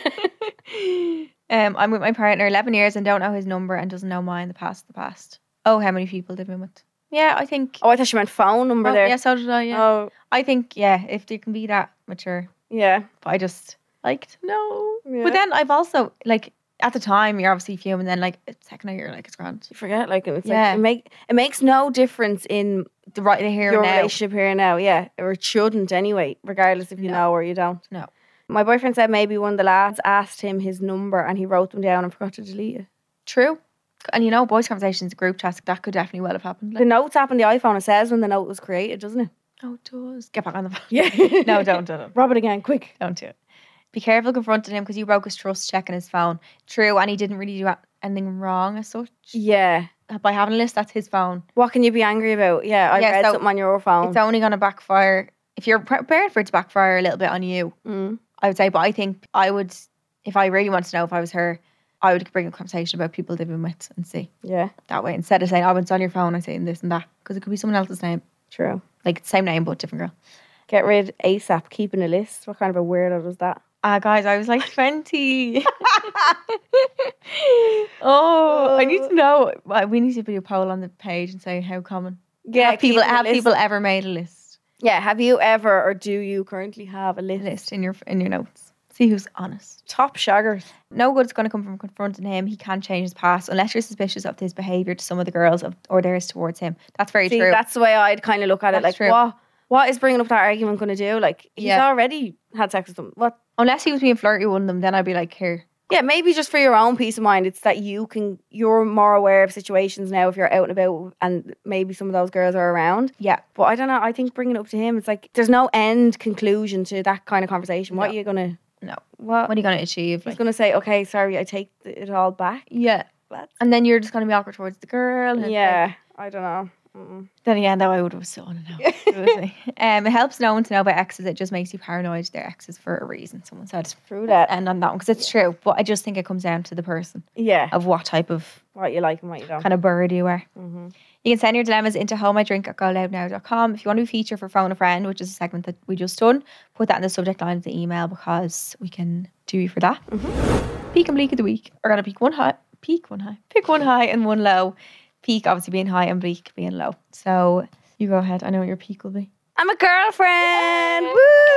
um, I'm with my partner eleven years and don't know his number and doesn't know mine. The past, the past. Oh, how many people live in with? Yeah, I think. Oh, I thought she meant phone number Oh, there. yeah, so did I. Yeah, Oh, I think yeah. If you can be that mature, yeah. but I just like to know. Yeah. But then I've also like at the time you're obviously fuming, then like second night you're like it's grand. You forget, like, it's Yeah. like, it, make, it makes no difference in The right the here your now. relationship here and now. Yeah. Or it shouldn't anyway, regardless if you No. know or you don't. No. My boyfriend said maybe one of the lads asked him his number and he wrote them down and forgot to delete it. True. And you know, boys' conversations, group chats, that could definitely well have happened. Like, The notes app on the iPhone, it says when the note was created, doesn't it? oh, it does. Get back on the phone. Yeah. No, don't, don't, don't. Rob it again, quick. Don't do it. Be careful confronting him because you broke his trust checking his phone. True, and he didn't really do a- anything wrong as such. Yeah. By having a list, that's his phone. What can you be angry about? Yeah, I Yeah, read so something on your phone. It's only going to backfire if you're prepared for it to backfire a little bit on you. Mm. I would say, but I think I would, if I really want to know if I was her, I would bring a conversation about people living with and see Yeah, that way instead of saying, "Oh, it's on your phone." I say this and that because it could be someone else's name, true. like same name but different girl. Get rid ASAP, keeping a list. What kind of a weirdo was that? Ah, guys, I was like twenty. Oh, I need to know. Well, we need to do a poll on the page and say how common. Yeah, have people keeping a have list. people ever made a list? Yeah, have you ever or do you currently have a A list? list in your in your notes. See who's honest. Top shaggers. No good's going to come from confronting him. He can't change his past unless you're suspicious of his behaviour to some of the girls of, or theirs towards him. That's very See, true. that's the way I'd kind of look at it. That's Like, true. what what is bringing up that argument going to do? Like, he's Yeah. already had sex with them. What? Unless he was being flirty with one of them, then I'd be like, here. Yeah, maybe just for your own peace of mind. It's that you can, you're more aware of situations now if you're out and about and maybe some of those girls are around. Yeah. But I don't know. I think bringing it up to him, it's like there's no end conclusion to that kind of conversation. What No. are you gonna? No. What? What are you going to achieve? He's Like, gonna say, okay, sorry, I take it all back. yeah. That's, And then you're just going to be awkward towards the girl. and it's like- yeah, I don't know. Mm-mm. then again, though, I would have still want to know. Seriously. um, it helps no one to know about exes. It just makes you paranoid. They're exes for a reason. Someone said. True that. And on that one, because it's true. But I just think it comes down to the person Yeah, of what type of what you like and what you don't. kind of bird you are. Mm-hmm. You can send your dilemmas into home I drink at go loud now dot com. If you want to be featured for Phone a Friend, which is a segment that we just done, put that in the subject line of the email because we can do you for that. Mm-hmm. Peak and bleak of the week. We're going to peak one high, peak one high, pick one high and one low. Peak obviously being high and bleak being low. So you go ahead. I know what your peak will be. I'm a girlfriend.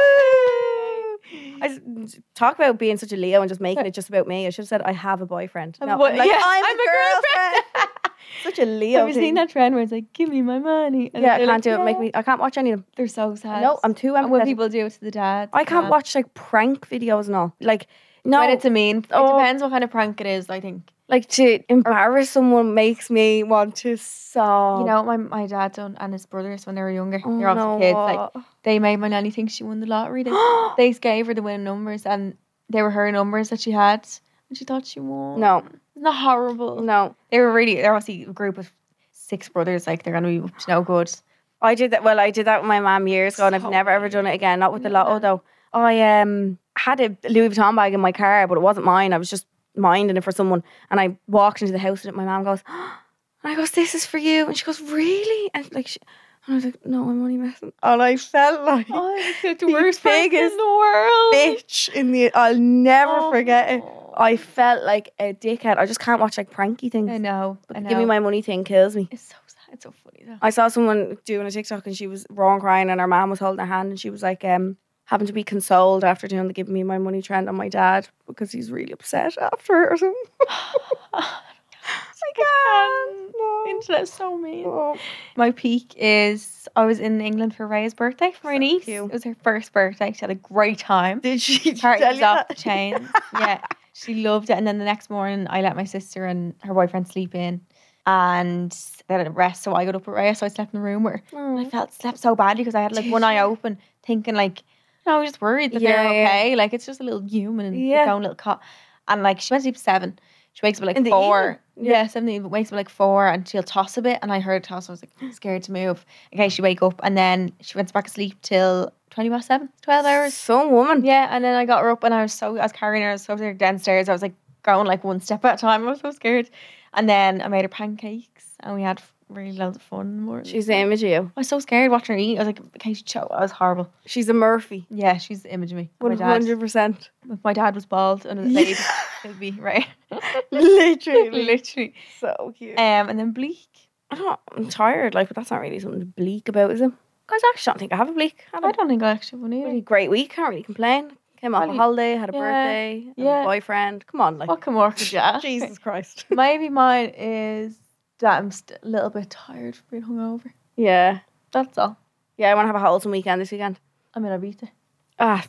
Woo! I s- talk about being such a Leo and just making it just about me. I should have said I have a boyfriend. Have No, a boy- I'm like, yeah, I'm, I'm a a girlfriend. Such a Leo. Have you thing. seen that trend where it's like, give me my money? And Yeah, I they're can't like, do it. Make "No." me. I can't watch any of them. They're so sad. No, I'm too And when empathetic. people do it to the dad. I can't yeah. watch like prank videos and all. Like no, When it's a mean. It Oh. depends what kind of prank it is, I think. like to embarrass someone makes me want to sob. You know, my my dad done and his brothers when they were younger. Oh, They're obviously no, kids. what? Like they made my nanny think she won the lottery. They, they gave her the winning numbers and they were her numbers that she had and she thought she won. No, Isn't that horrible? no. They were really they're obviously a group of six brothers, like they're gonna be up to no good. I did that. Well, I did that with my mum years ago, and I've So never ever done it again. Not with the Yeah. lotto though. I um had a Louis Vuitton bag in my car, but it wasn't mine. I was just minding it for someone, and I walked into the house with it. My mum goes, and I goes, "This is for you," and she goes, "Really?" And like, she, and I was like, "No, I'm only messing." And I felt like Oh, it's the The worst prank in biggest the world. bitch in the. I'll never Oh. forget it. I felt like a dickhead. I just can't watch like pranky things. I know. I know. Give me my money thing kills me. It's so sad. It's so funny though. I saw someone doing a TikTok and she was raw and crying and her mum was holding her hand and she was like, um, having to be consoled after doing the Give Me My Money trend on my dad because he's really upset after or something. I can't. No. Internet's so mean. Oh. My peak is I was in England for Rhea's birthday for my So niece. cute. It was her first birthday. She had a great time. Did she Party tell was you off that? the chains. Yeah, she loved it. And then the next morning, I let my sister and her boyfriend sleep in, and they had a rest. So I got up with Rhea, so I slept in the room with her. And I felt slept so badly because I had like Did one eye you? open, thinking like, no, I was just worried that Yeah, they're yeah. okay. Like it's just a little human in Yeah. its own little cot. And like she went to sleep at seven. She wakes up at like In the four. evening? Yeah, seven. But wakes up at like four, and she'll toss a bit. And I heard her toss. I was like scared to move. Okay, she wake up, and then she went back to sleep till twenty past seven. Twelve hours. Some woman. Yeah, and then I got her up, and I was so I was carrying her. I was so there downstairs. I was like going like one step at a time. I was so scared. And then I made her pancakes, and we had really loads of fun in the morning. She's the image of you. I was so scared watching her eat. I was like, okay, she choke. I was horrible. She's a Murphy. Yeah, she's the image of me. My One dad. hundred percent. If my dad was bald and a baby, it'd be right. Literally. Literally. So cute. Um, and then bleak. I don't, I'm tired, like, but that's not really something to bleak about, is it? Guys, I actually don't think I have a bleak. I had I a don't think I actually won really either. great week. Can't really complain. Came off a Really? holiday, had a Yeah. birthday, had Yeah. a boyfriend. Come on, like, What can work with that? Jesus Christ. Maybe mine is that I'm st- a little bit tired for being hungover. Yeah. That's all. Yeah, I want to have a wholesome weekend this weekend. I'm in Ibiza. Ah,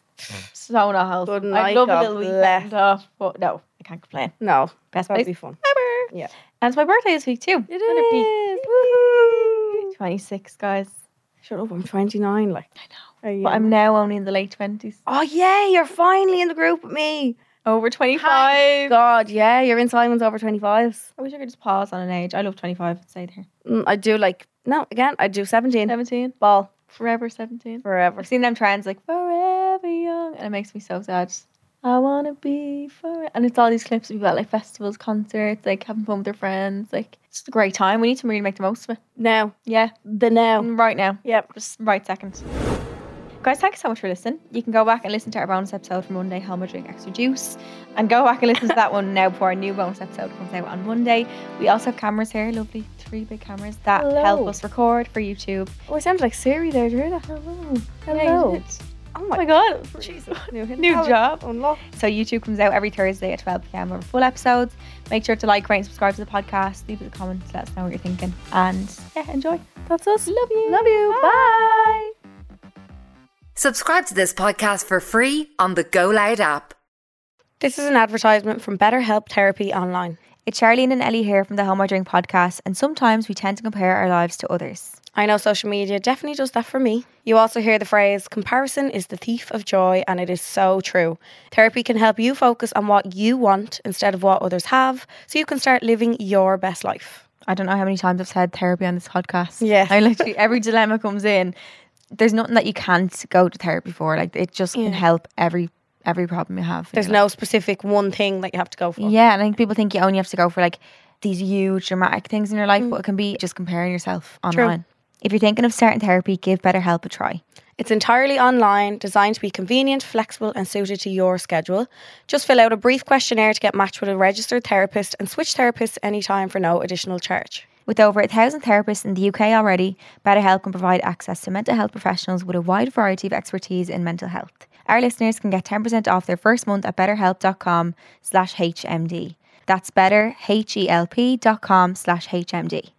So not healthy. Good I'd night, love God a little bless. weekend off, but no, I can't complain. no. Best That'd place be fun. ever. Yeah. And it's my birthday this week too. It Another peak. is. Woohoo. twenty-six, guys. Shut up, I'm twenty-nine, like. I know. Are you? But I'm now only in the late twenties. Oh, yeah, you're finally in the group with me. Over twenty-five. God, yeah, you're in Simon's over twenty-fives. I wish I could just pause on an age. I love twenty-five and stay there. Mm, I do like, no, again, I do seventeen. seventeen. Ball. Forever seventeen. Forever. I've seen them trends like forever young, and it makes me so sad. I want to be forever. And it's all these clips of people at like festivals, concerts, like having fun with their friends. Like, it's just a great time. We need to really make the most of it. Now. Yeah. The now. Right now. Yep. Just right second. Guys, thanks so much for listening. You can go back and listen to our bonus episode from Monday, Helma Drink Extra Juice, and go back and listen to that one now before our new bonus episode comes out on Monday. We also have cameras here, lovely three big cameras that Hello. help us record for YouTube. Oh, I sounded like Siri there, did you hear that? Hello. Hello. Yeah, you did. Oh Oh my my god. Jesus. New, New job. Unlock. So YouTube comes out every Thursday at twelve p.m. over full episodes. Make sure to like, rate, and subscribe to the podcast. Leave us a comment to let us know what you're thinking. And yeah, enjoy. That's us. Love you. Love you. Bye. Subscribe to this podcast for free on the Go Loud app. This is an advertisement from BetterHelp Therapy Online. It's Charlene and Ellie here from the Home I Drink podcast, and sometimes we tend to compare our lives to others. I know social media definitely does that for me. You also hear the phrase, comparison is the thief of joy, and it is so true. Therapy can help you focus on what you want instead of what others have, so you can start living your best life. I don't know how many times I've said therapy on this podcast. Yeah. I literally, every dilemma comes in. There's nothing that you can't go to therapy for. Like, it just Yeah. can help every every problem you have. in There's your no specific one thing that you have to go for. life. Yeah, and I think people think you only have to go for like these huge dramatic things in your life, Mm. but it can be just comparing yourself True. online. If you're thinking of starting therapy, give BetterHelp a try. It's entirely online, designed to be convenient, flexible and suited to your schedule. Just fill out a brief questionnaire to get matched with a registered therapist and switch therapists anytime for no additional charge. With over a thousand therapists in the U K already, BetterHelp can provide access to mental health professionals with a wide variety of expertise in mental health. Our listeners can get ten percent off their first month at betterhelp.com slash HMD. That's better, H E L P dot com slash HMD.